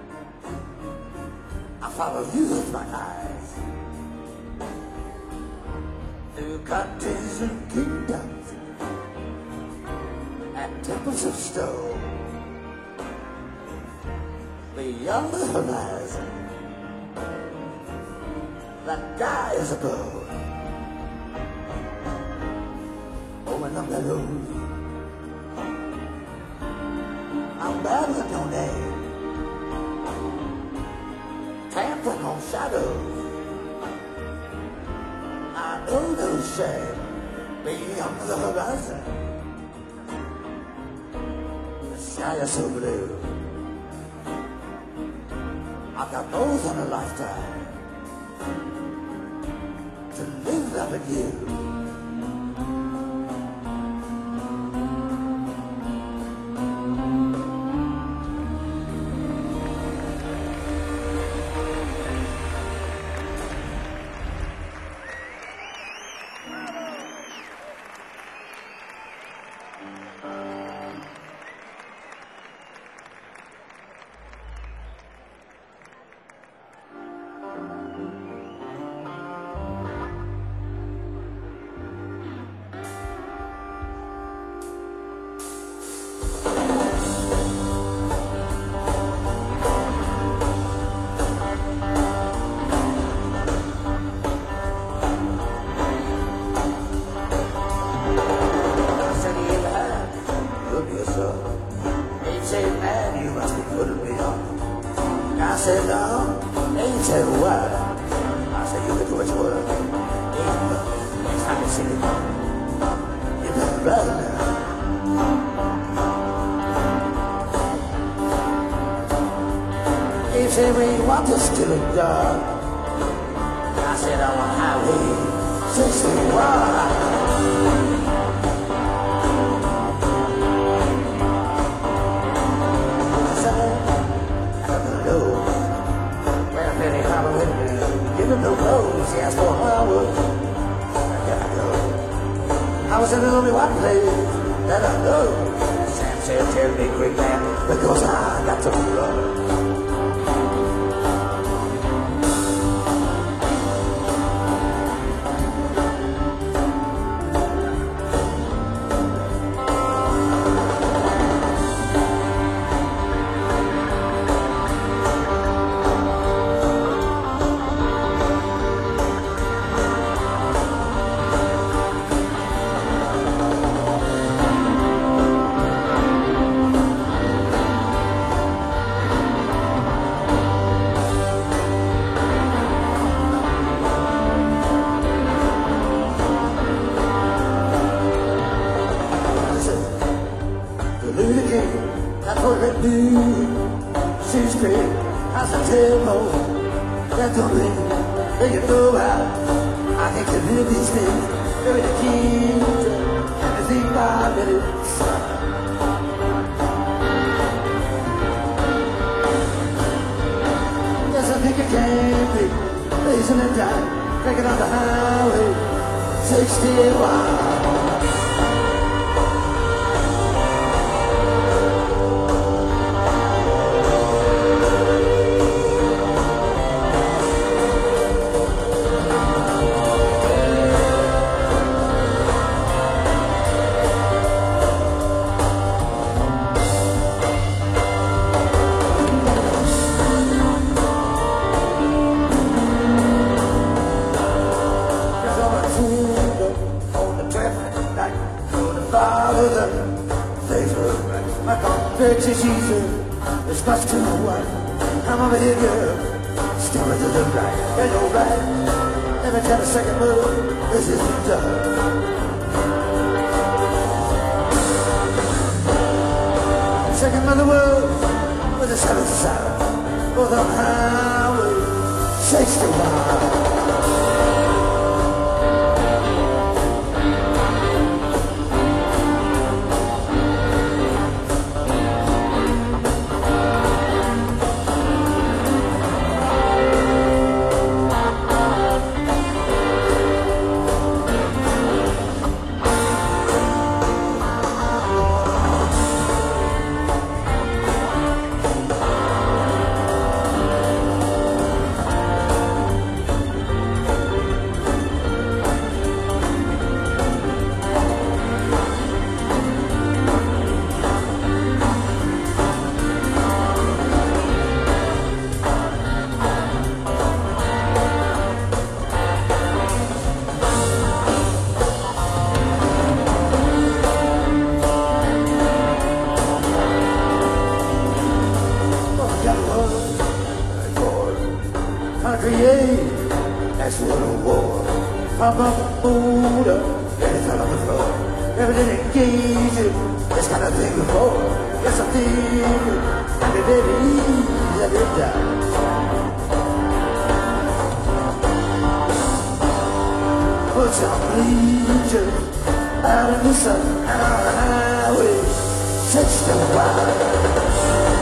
I follow you with my eyes, through countries and kingdoms, and temples of stone, beyond the horizon, that guy is above. When I'm alone, I'm battling no name, trampling on shadows. I know no shame beyond the horizon. The sky is so blue. I've got more than a lifetime to live loving you. I said, no, ain't tell you what. I said, you can do what you want. Next time you see me, you better run now. He said, we want to steal a dog. I said, I'm on highway 61. No clothes, he asked for firewood. I gotta go. I was in the only one place that I know. Sam said, tell me quick man, because I got to run. Luther King, that's what they do. She's great, that's a tempo. That's the ring, they can know how. I can commit these things. Every the king, everything 5 minutes. Yes, I think I can be blazing and dying, taking on the highway 61. Texas easy, it's much too wide. I'm over here, girl, still to the right. There's no right. Every time a second move, this is the done. Second mother world with the seventh sound. Both on highway 61. That's what a war. Pop up, boot up, and it's all on the floor. Everything engaging, this kind of thing before. Yes, I think, and the baby, let it down. Put some bleachers out in the sun, and on the highway 61.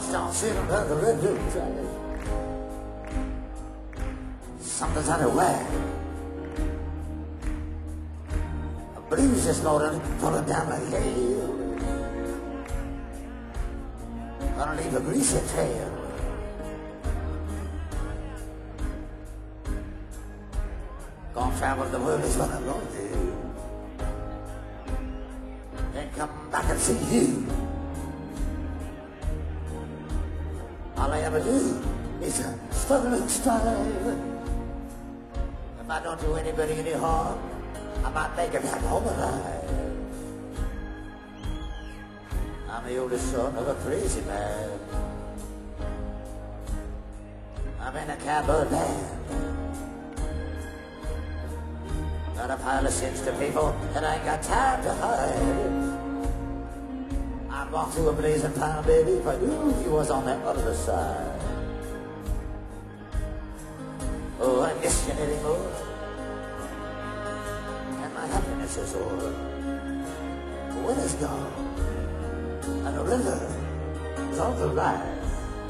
start feeling like the red river track. Something's out of whack. A blues this morning pulling down my hill. Gonna leave a greasy trail. Gonna travel the world is what I'm gonna do. Then come back and see you. All I ever do is struggle and strive. If I don't do anybody any harm, I might make it back home alive. I'm the oldest son of a crazy man. I'm in a cowboy band. Got a pile of sins to people, and I ain't got time to hide. I'd walk through a blazing fire, baby, if I knew you was on that other side. Oh, I miss you anymore, and my happiness is over. The winter's gone, and the river is on the rise.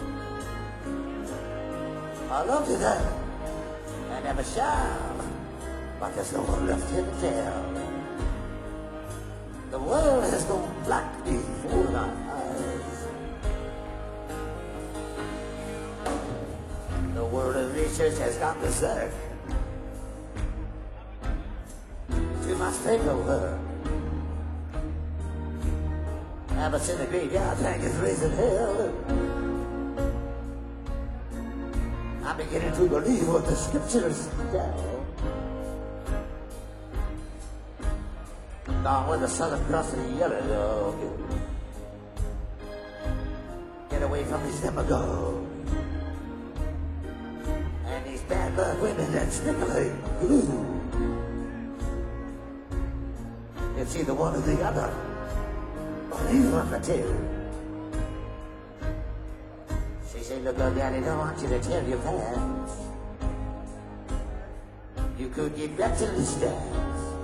I loved you then, and never shall, but there's no one left here to tell. The world has gone black before my eyes. The world of research has got berserk. Too much paperwork. Ever since the graveyard tank is raising hell, I'm beginning to believe what the scriptures tell. Gone with the Southern Cross and the Yellow Dog. Get away from these demagogues and these bad luck women that stimulate glue. It's either one or the other, or neither of the two. She said, look, Daddy, don't want you to tell your parents. You could get back to the stands.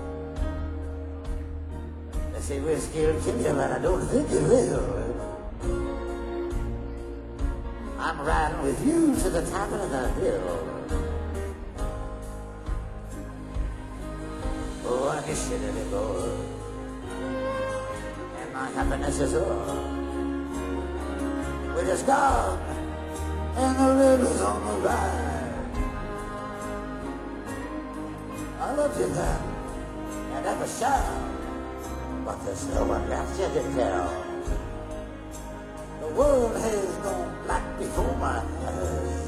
Say we're scared to kill you, but I don't think you will. I'm riding with you to the top of the hill. Oh, I miss you, little boy, and my happiness is all. We're just gone, and the river's on the rise. I love you then, and ever shall. But there's no one left here to tell. The world has gone black before my eyes.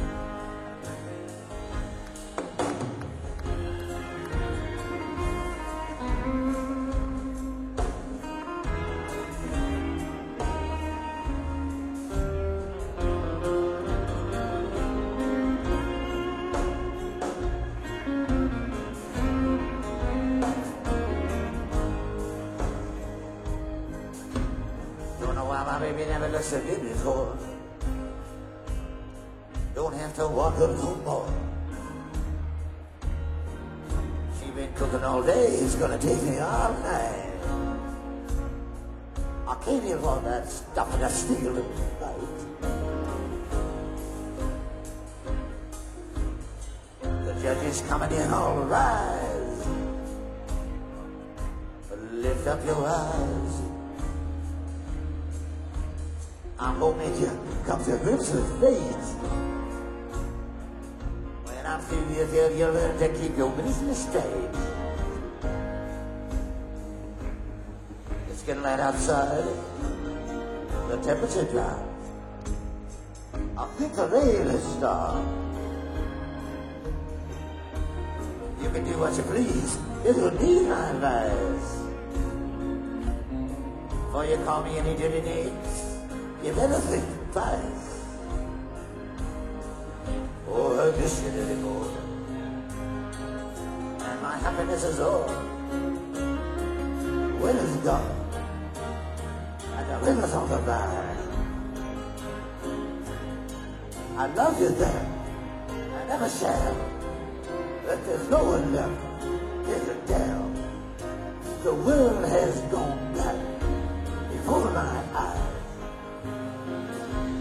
Baby never looks so good before. Don't have to walk up no more. She been cooking all day, it's gonna take me all night. I can't even want that stuff in a steel light. The judge is coming in, all rise. Lift up your eyes. I'm hoping you come to grips with fate. When I'm through with you, you'll learn to keep your business straight. It's getting light outside. The temperature drops. I think the rain has stopped. You can do what you please. It will need my advice. Before you call me any dirty names, you better think twice. Oh, I miss you anymore, and my happiness is all. Winter's gone, and the river's on the rise. I love you then, I never shall, but there's no one left here to tell. The world has gone black before my eyes.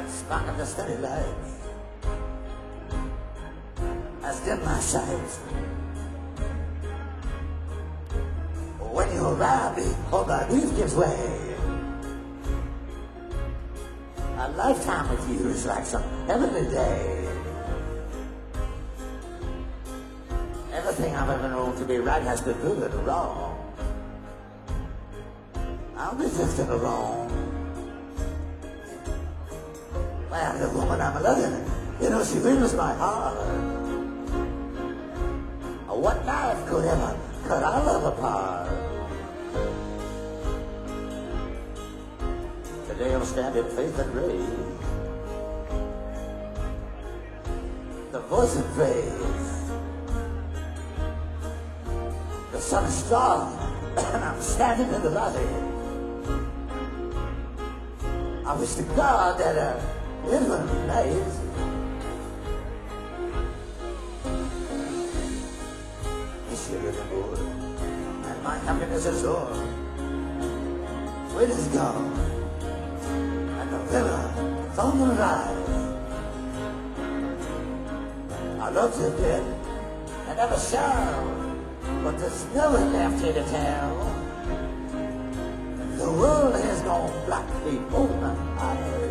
that spark of the steady light has dimmed my sight. When you arrive, all my grief gives way. A lifetime with you is like some heavenly day. Everything I've ever known to be right has been proven wrong. I'll be drifting along. Well, the woman I'm loving, you know, she wins my heart. What knife could ever cut our love apart? Today I'll stand in faith and raise the voice of praise. The sun is strong and I'm standing in the valley. I wish to God that it were nice. And my happiness is gone. Wind is gone, and the river's on the rise. I loved you then, and never shall, but there's no one left here to tell. The world has gone black before my eyes.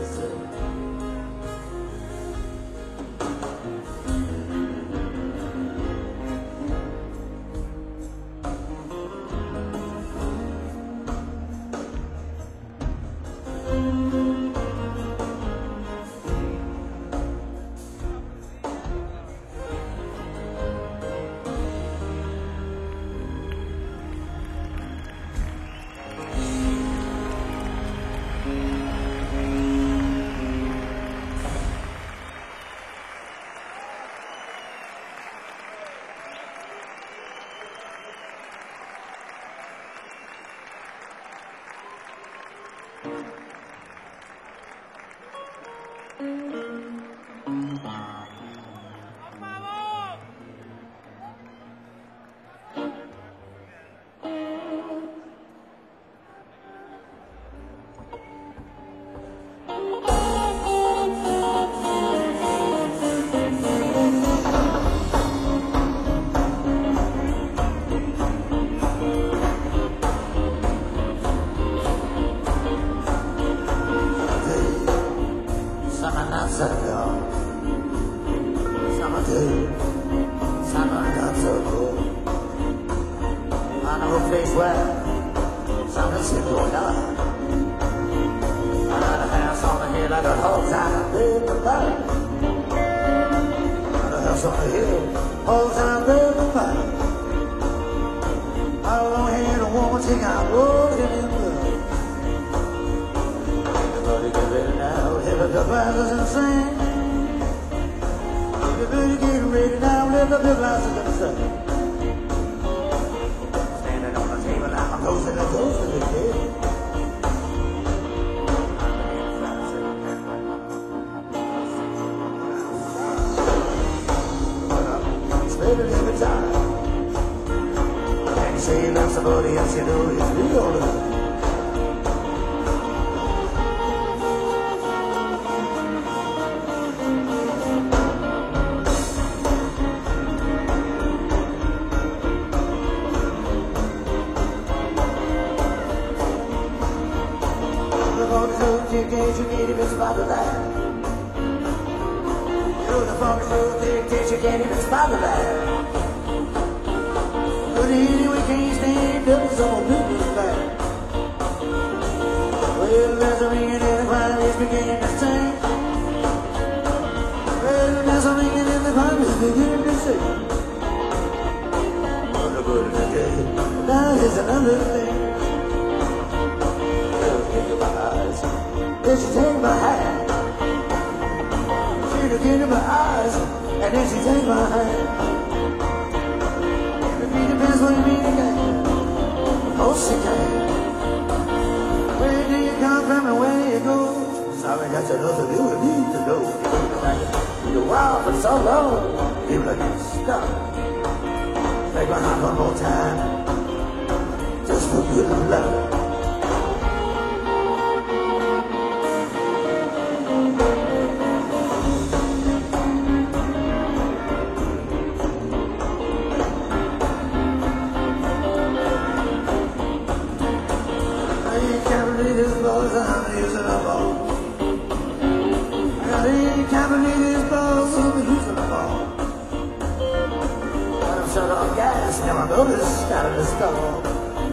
and my daughter's started to storm.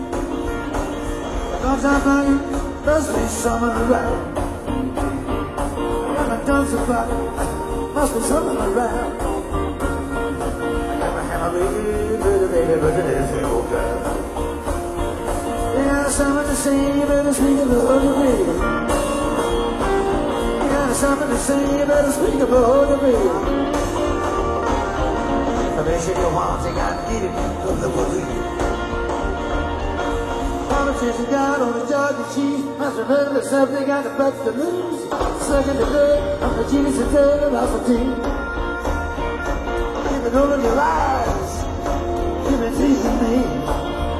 Don't I find must be someone around. When I dance about it, must be someone around. I got my hammer, baby, but it is a old girl. You got something to say, better speak of the Holy Spirit. You got something to say, better speak of the Holy Spirit. I bet you want to got needed from the police. Politicians got on the Georgia cheese. Master remember something got the butt to lose. Sucking the dirt on the Jesus and turning off the team. You've been rolling your eyes. You've been teasing me.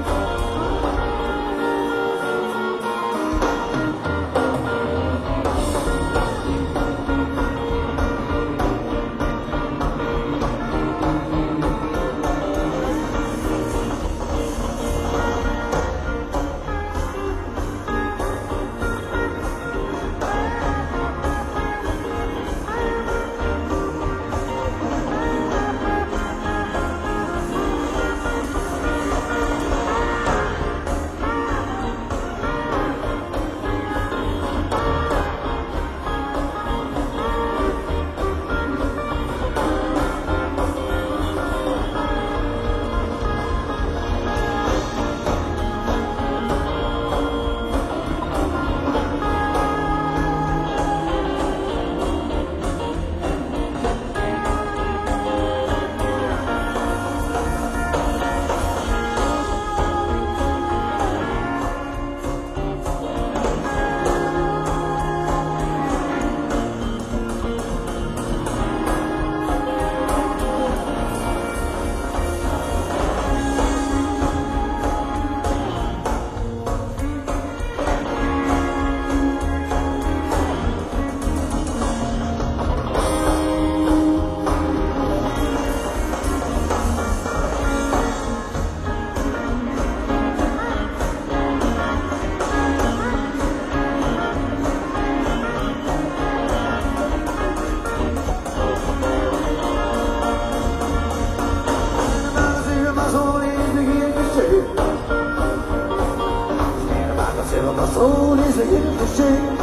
My soul is beginning to shake.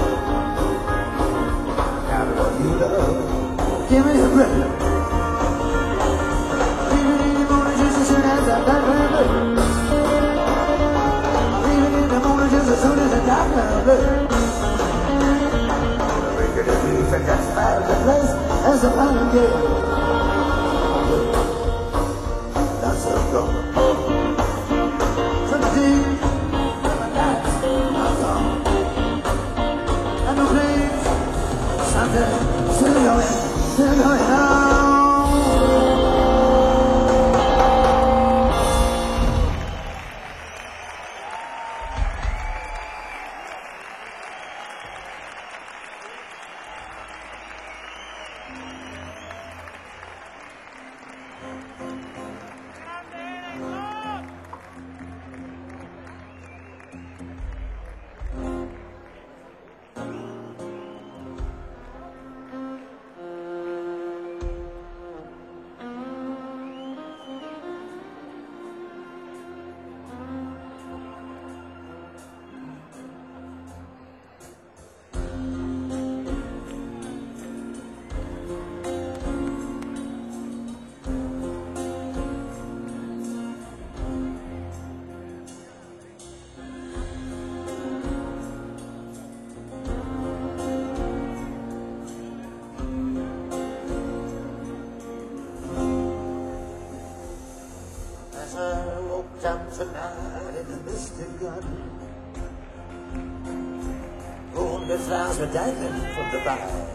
Now what you love, give me a breath. Even in the morning just as soon as I got my blood. Even in the morning just as soon as I got my blood. The record is loose and that's about the place as a final game. That's a go. Still going on. I woke up tonight in the mystic garden. Only flowers were diving from the vine.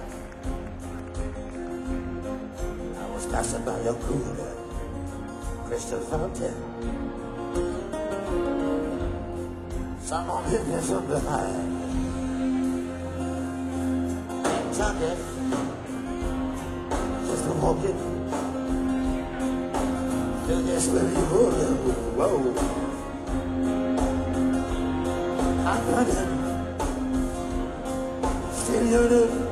I was passing by your cooler crystal fountain. Someone hit me from behind. Talking, just a walking. That's where you go. Whoa. I'm running. Still yearning.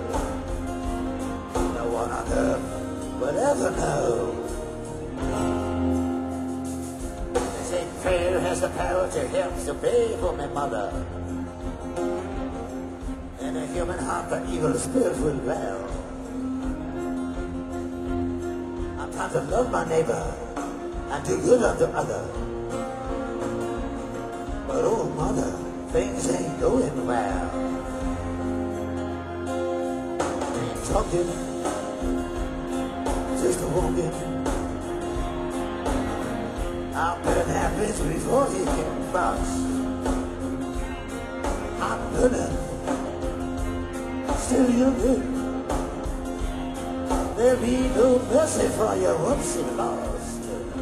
No one on earth will ever know Fear has the power to help to pay for my mother. In a human heart, the evil spirit will dwell. I'm trying to love my neighbor and do good unto others. But oh mother, things ain't going well. Ain't talking, just walking. I'll burn happens before he can bounce. I'm gonna still you good. There'll be no mercy for your whoopsie lost.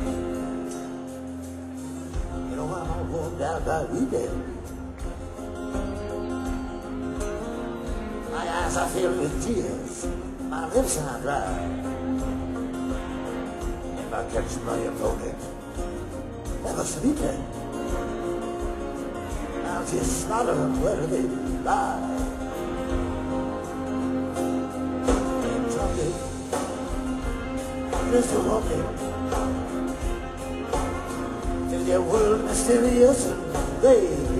You know I'm all worn down by weekend. My eyes are filled with tears. My lips are dry. If I catch my opponent, never sleeping, I'll just slaughter them where they lie. Ain't talking, just walking to their world mysterious and vague.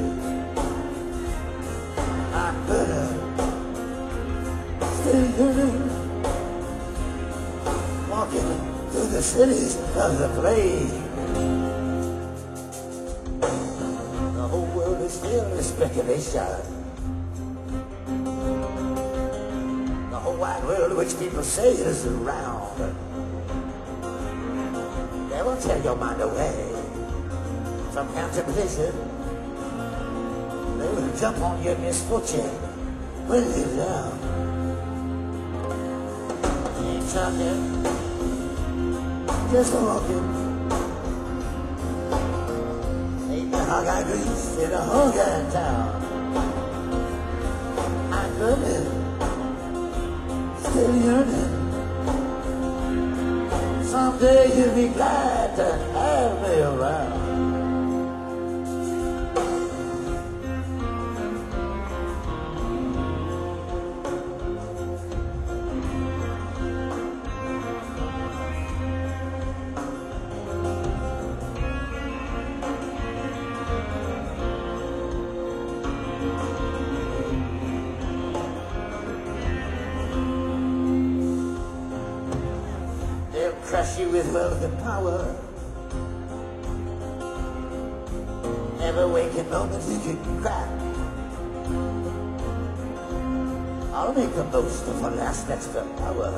I'm better still yearning, walking through the cities of the plague. The whole world is filled with speculation. The whole wide world which people say is around. They will tear your mind away from contemplation. They will jump on your misfortune when you're down. Ain't talking, just walking. I got grease in a hunger town. I'm burning, still yearning. Someday you'll be glad to have me around. Crush you with wealth and power. Every waking moment you can crack. I'll make the most of a last extra hour.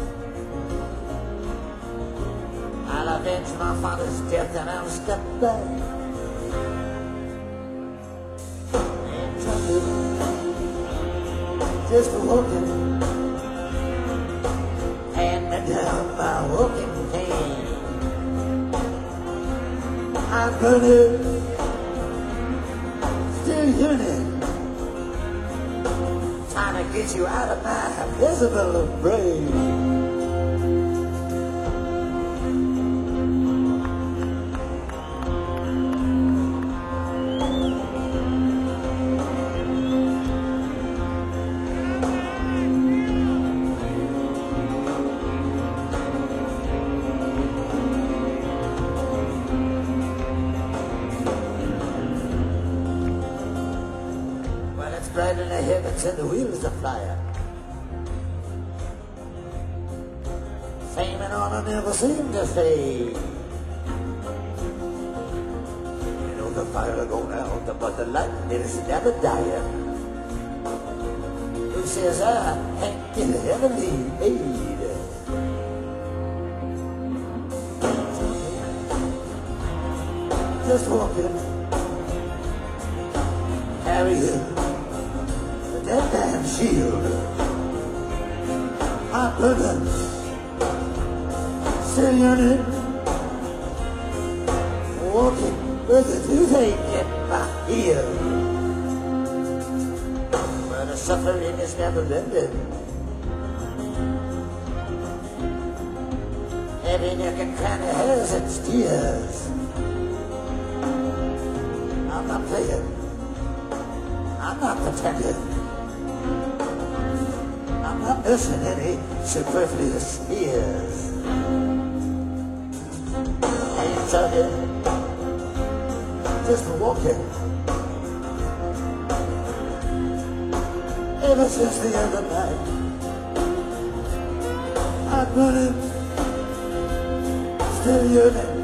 I'll avenge my father's death and I'll step back. Ain't talking, just walking. Hand me down my walking cane. I'm burning, still yearning, trying to get you out of my visible brain. Bright in the heavens and the wheels are flying. Fame and honor never seem to fade. You know the fire will go out, but the light is never dying. Who says I ain't get heavenly aid? Just walking, carrying that damn shield. I'm burning, still yearning, walking with the toothache in my ear. But the suffering is never ending. Every nook and cranny has its tears. I'm not playing, I'm not pretending. I'm not missing any superfluous fears. Ain't talking, just for walking. Ever since the other night, I'm running, still yearning,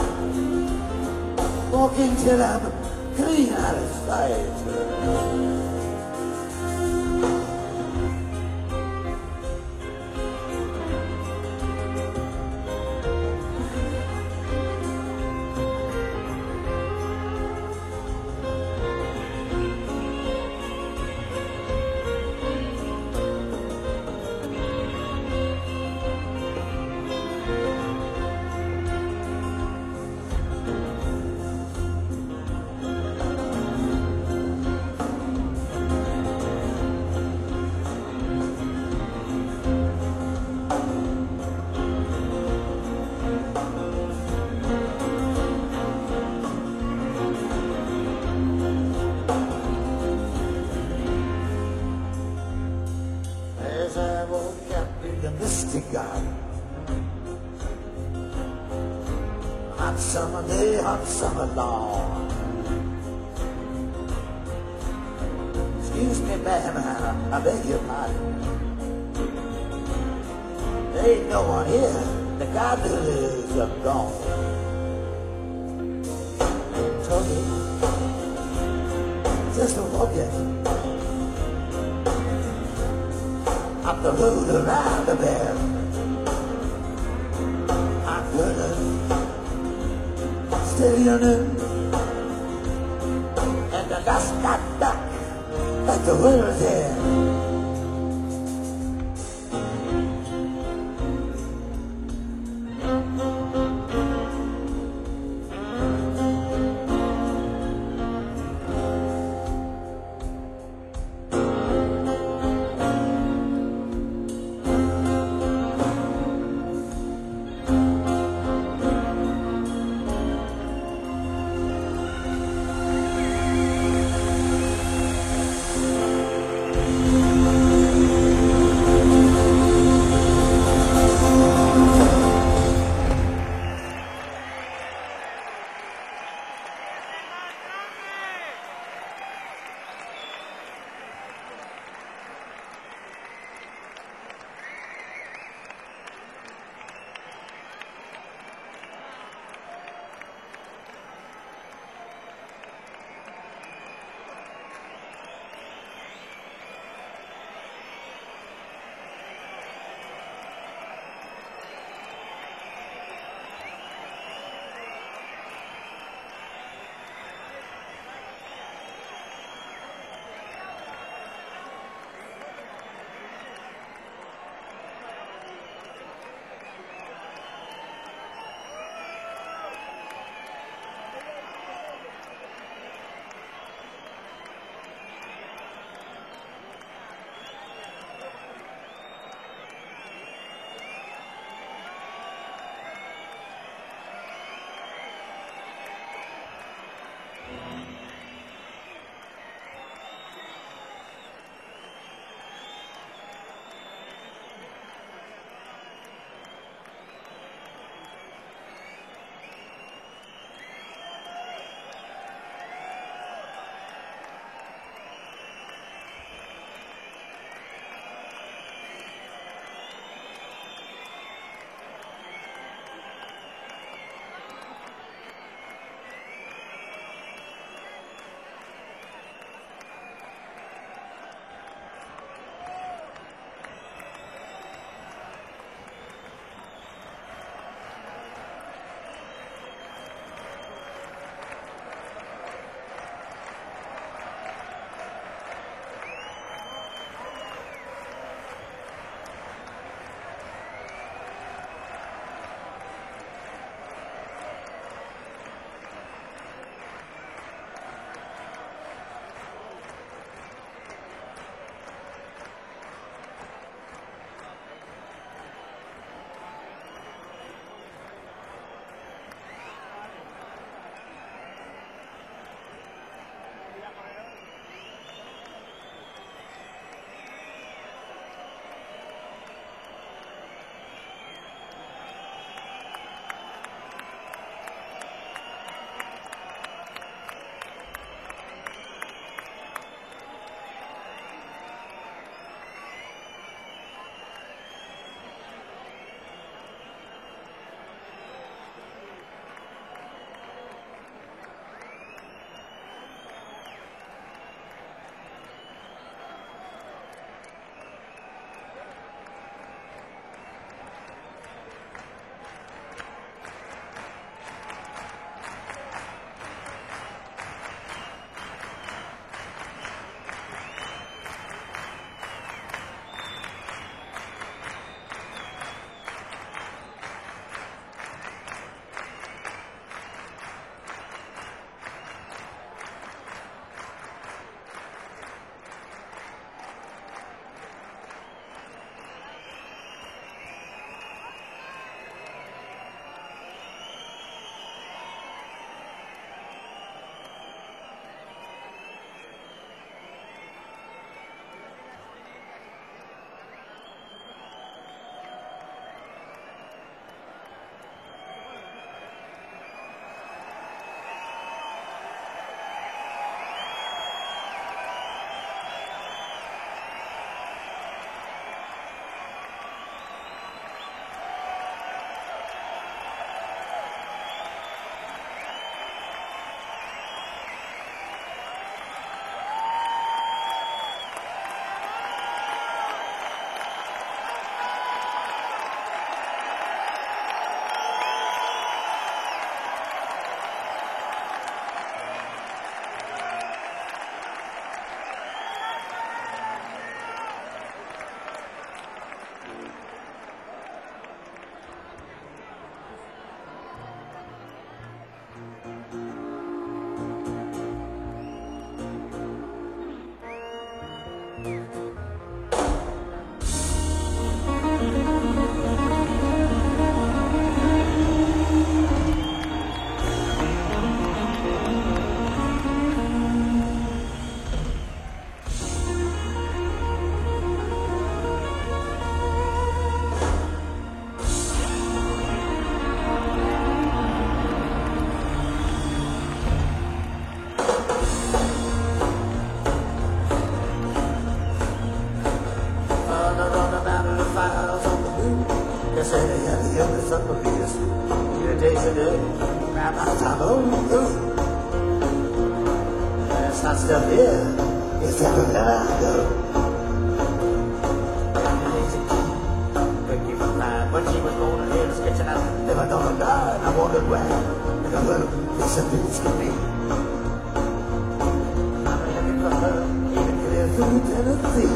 walking till I'm clean out of sight. As I woke up in the misty garden, hot summer day, hot summer dawn. Excuse me, ma'am, I beg your pardon. There ain't no one here. The garden is gone. Tony, just a walking up the road around the bend. I'm running, still yearning, and I just got back at the world's end. You say that you're the youngest son of a bitch. You're day to day. Now my time over. That's not stuff here. It's everywhere I go. But keep in mind, when she was born in here, sketching out, never known a God, and I wondered why. And I wonder, it's a bitch to me. I'm looking for her, even clear through Tennessee.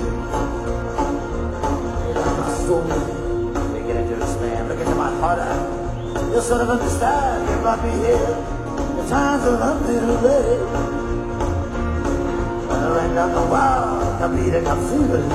You know my soul, we get into the spam, look into my heart out. You sort of understand, you brought me here. The times are up in a way. Right down the wall, I'm beating up feeling.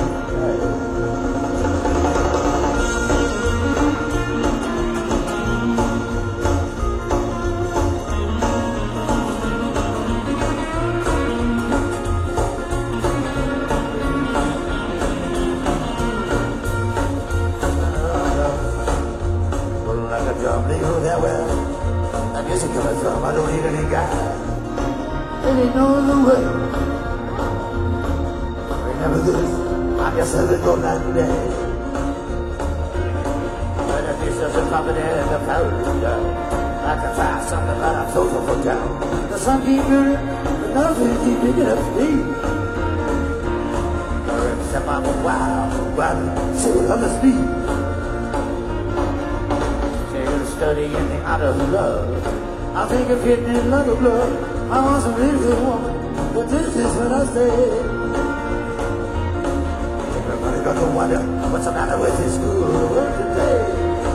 Like a drum, they go that well. I guess it comes from, I don't need any guy. They know the way. Never this, I guess I will go night and day. But if this doesn't come in the powder, I can find something that I'm so for town. The sun keep burning, but nothing keep picking up speed. Or except I'm a wild, see what I'm a speed. Say you're studying the art of love. I think of getting in love of blood. I want some really good woman, but this is what I say. Gonna wonder what's the matter with his school today.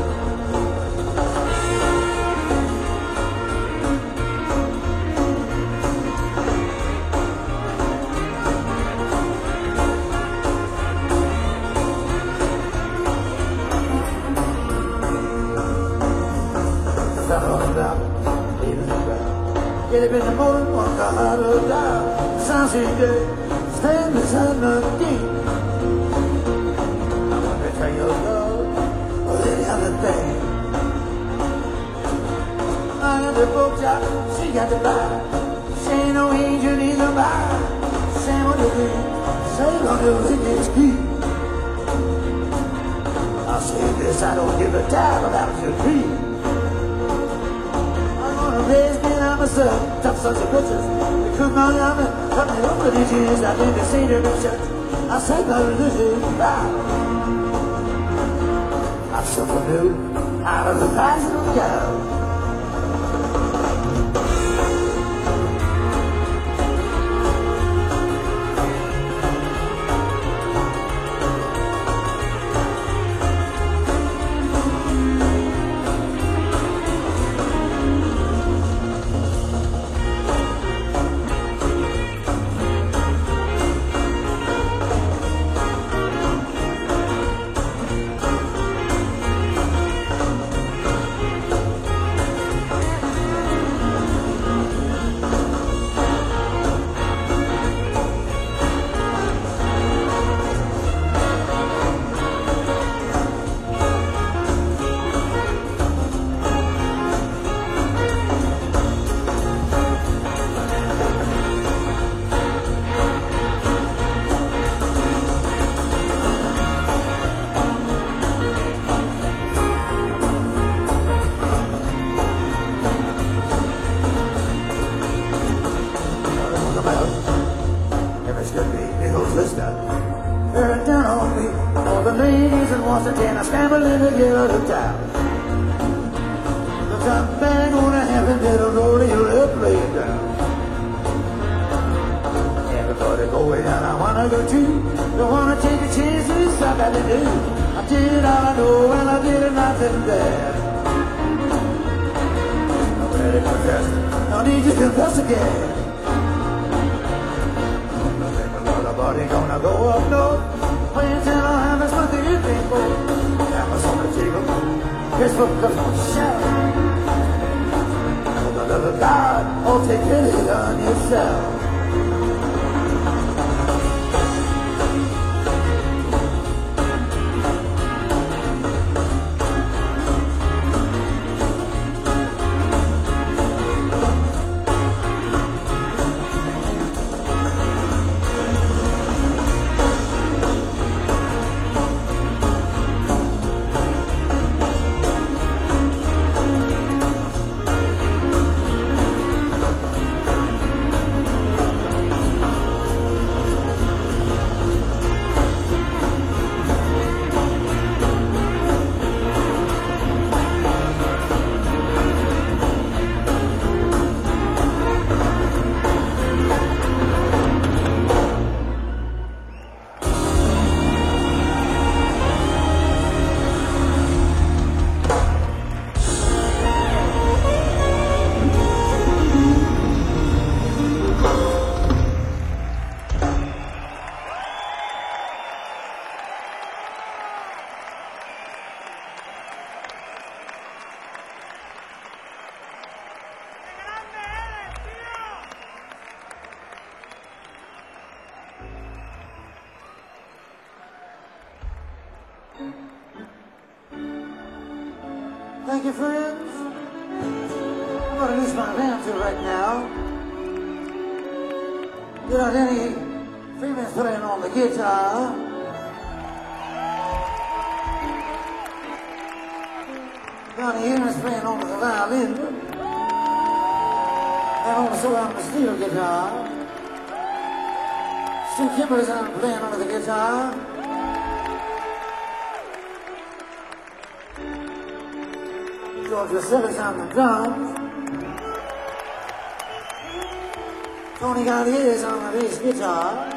Get up in the morning, walk a hundred down. Sunset day, stand beside the gate. Tell your love or any other thing. I got the book job, she got the buy. She ain't no angel neither by. Same on the way, same on the wicked street. I'll say this, I don't give a damn about your creed. I'm gonna raise me on myself, top sons of bitches. They cook my ramen, cut me over the dishes. I did the St. Church, I said my religion, bye. I'm something new, out of the past will go. Washington, I scrambling to get out of town. The top man gonna have a little rodeo, they'll play it down. Everybody going out, I wanna go too. Don't wanna take a chance, it's all I gotta do. I did all I know, and I did nothing bad. I'm ready to confess, no need to confess again. Nobody gonna go up north. Playing till I have a smoky evening for. Cameras on the table, Facebook comes on the shelf. For the love of God, oh take pity on yourself. Thank you, friends. I'm gonna use my hand to right now. Without any females playing on the guitar. Johnny Earns playing on the violin. And also on the steel guitar. Stu Kimber's on playing on the guitar. George Vassilis on the drums. Tony Gaudier is on the bass guitar.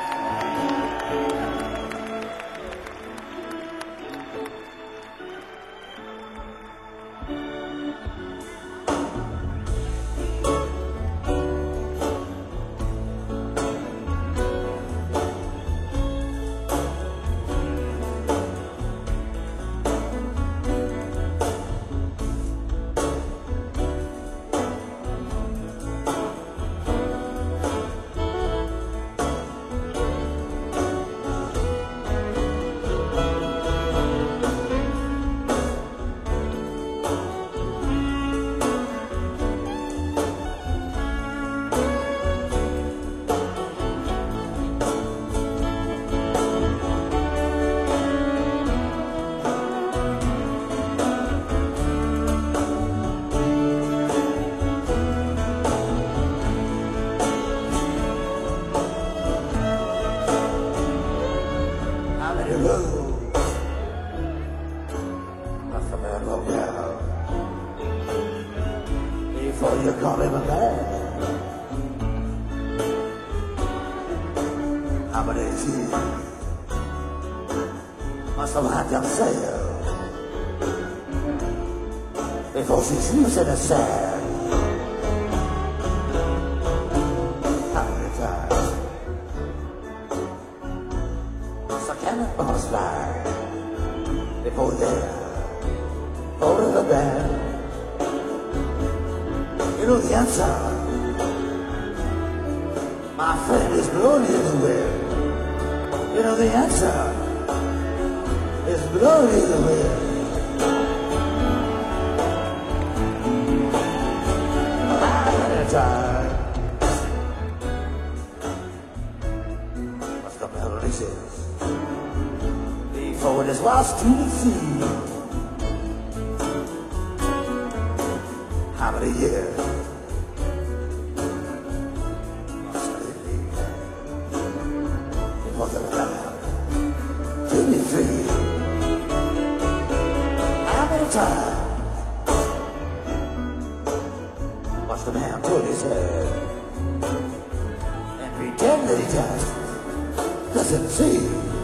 Before you call him a man, how many teeth must have had themselves before she sleeps in the sand? How many times must a cannonballs fly before they're over the band? You know the answer, my friend, is blowing in the wind. You know the answer is blowing in the wind. At a time, must come out of this before it is lost to the sea. How many years must I live before the time to be free? How many times must a man put his head and pretend that he just doesn't see?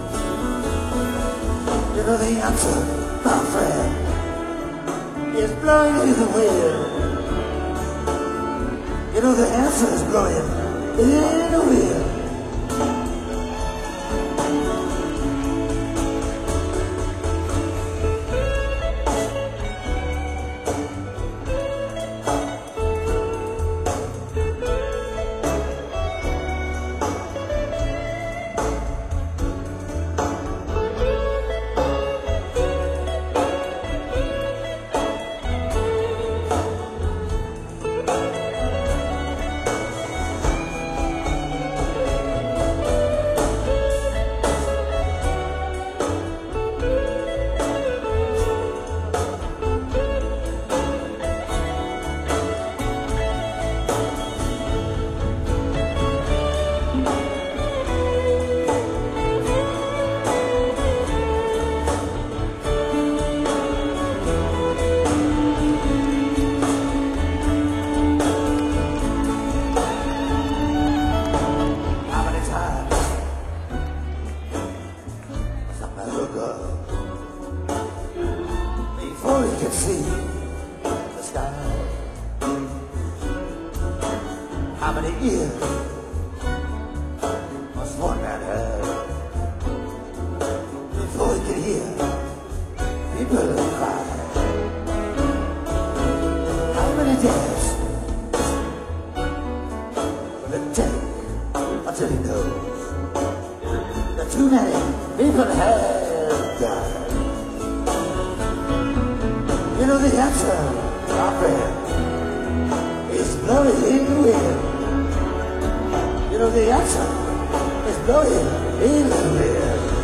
You know the answer, my friend, is blowing in the wind. You know the answer is blowing in the wind. Before you can see the sky, how many years must one man have before he can hear people cry? How many days will it take until he knows that too many people have died? You You know the answer, my friend, is blowing in the wind. You know the answer is blowing in the wind.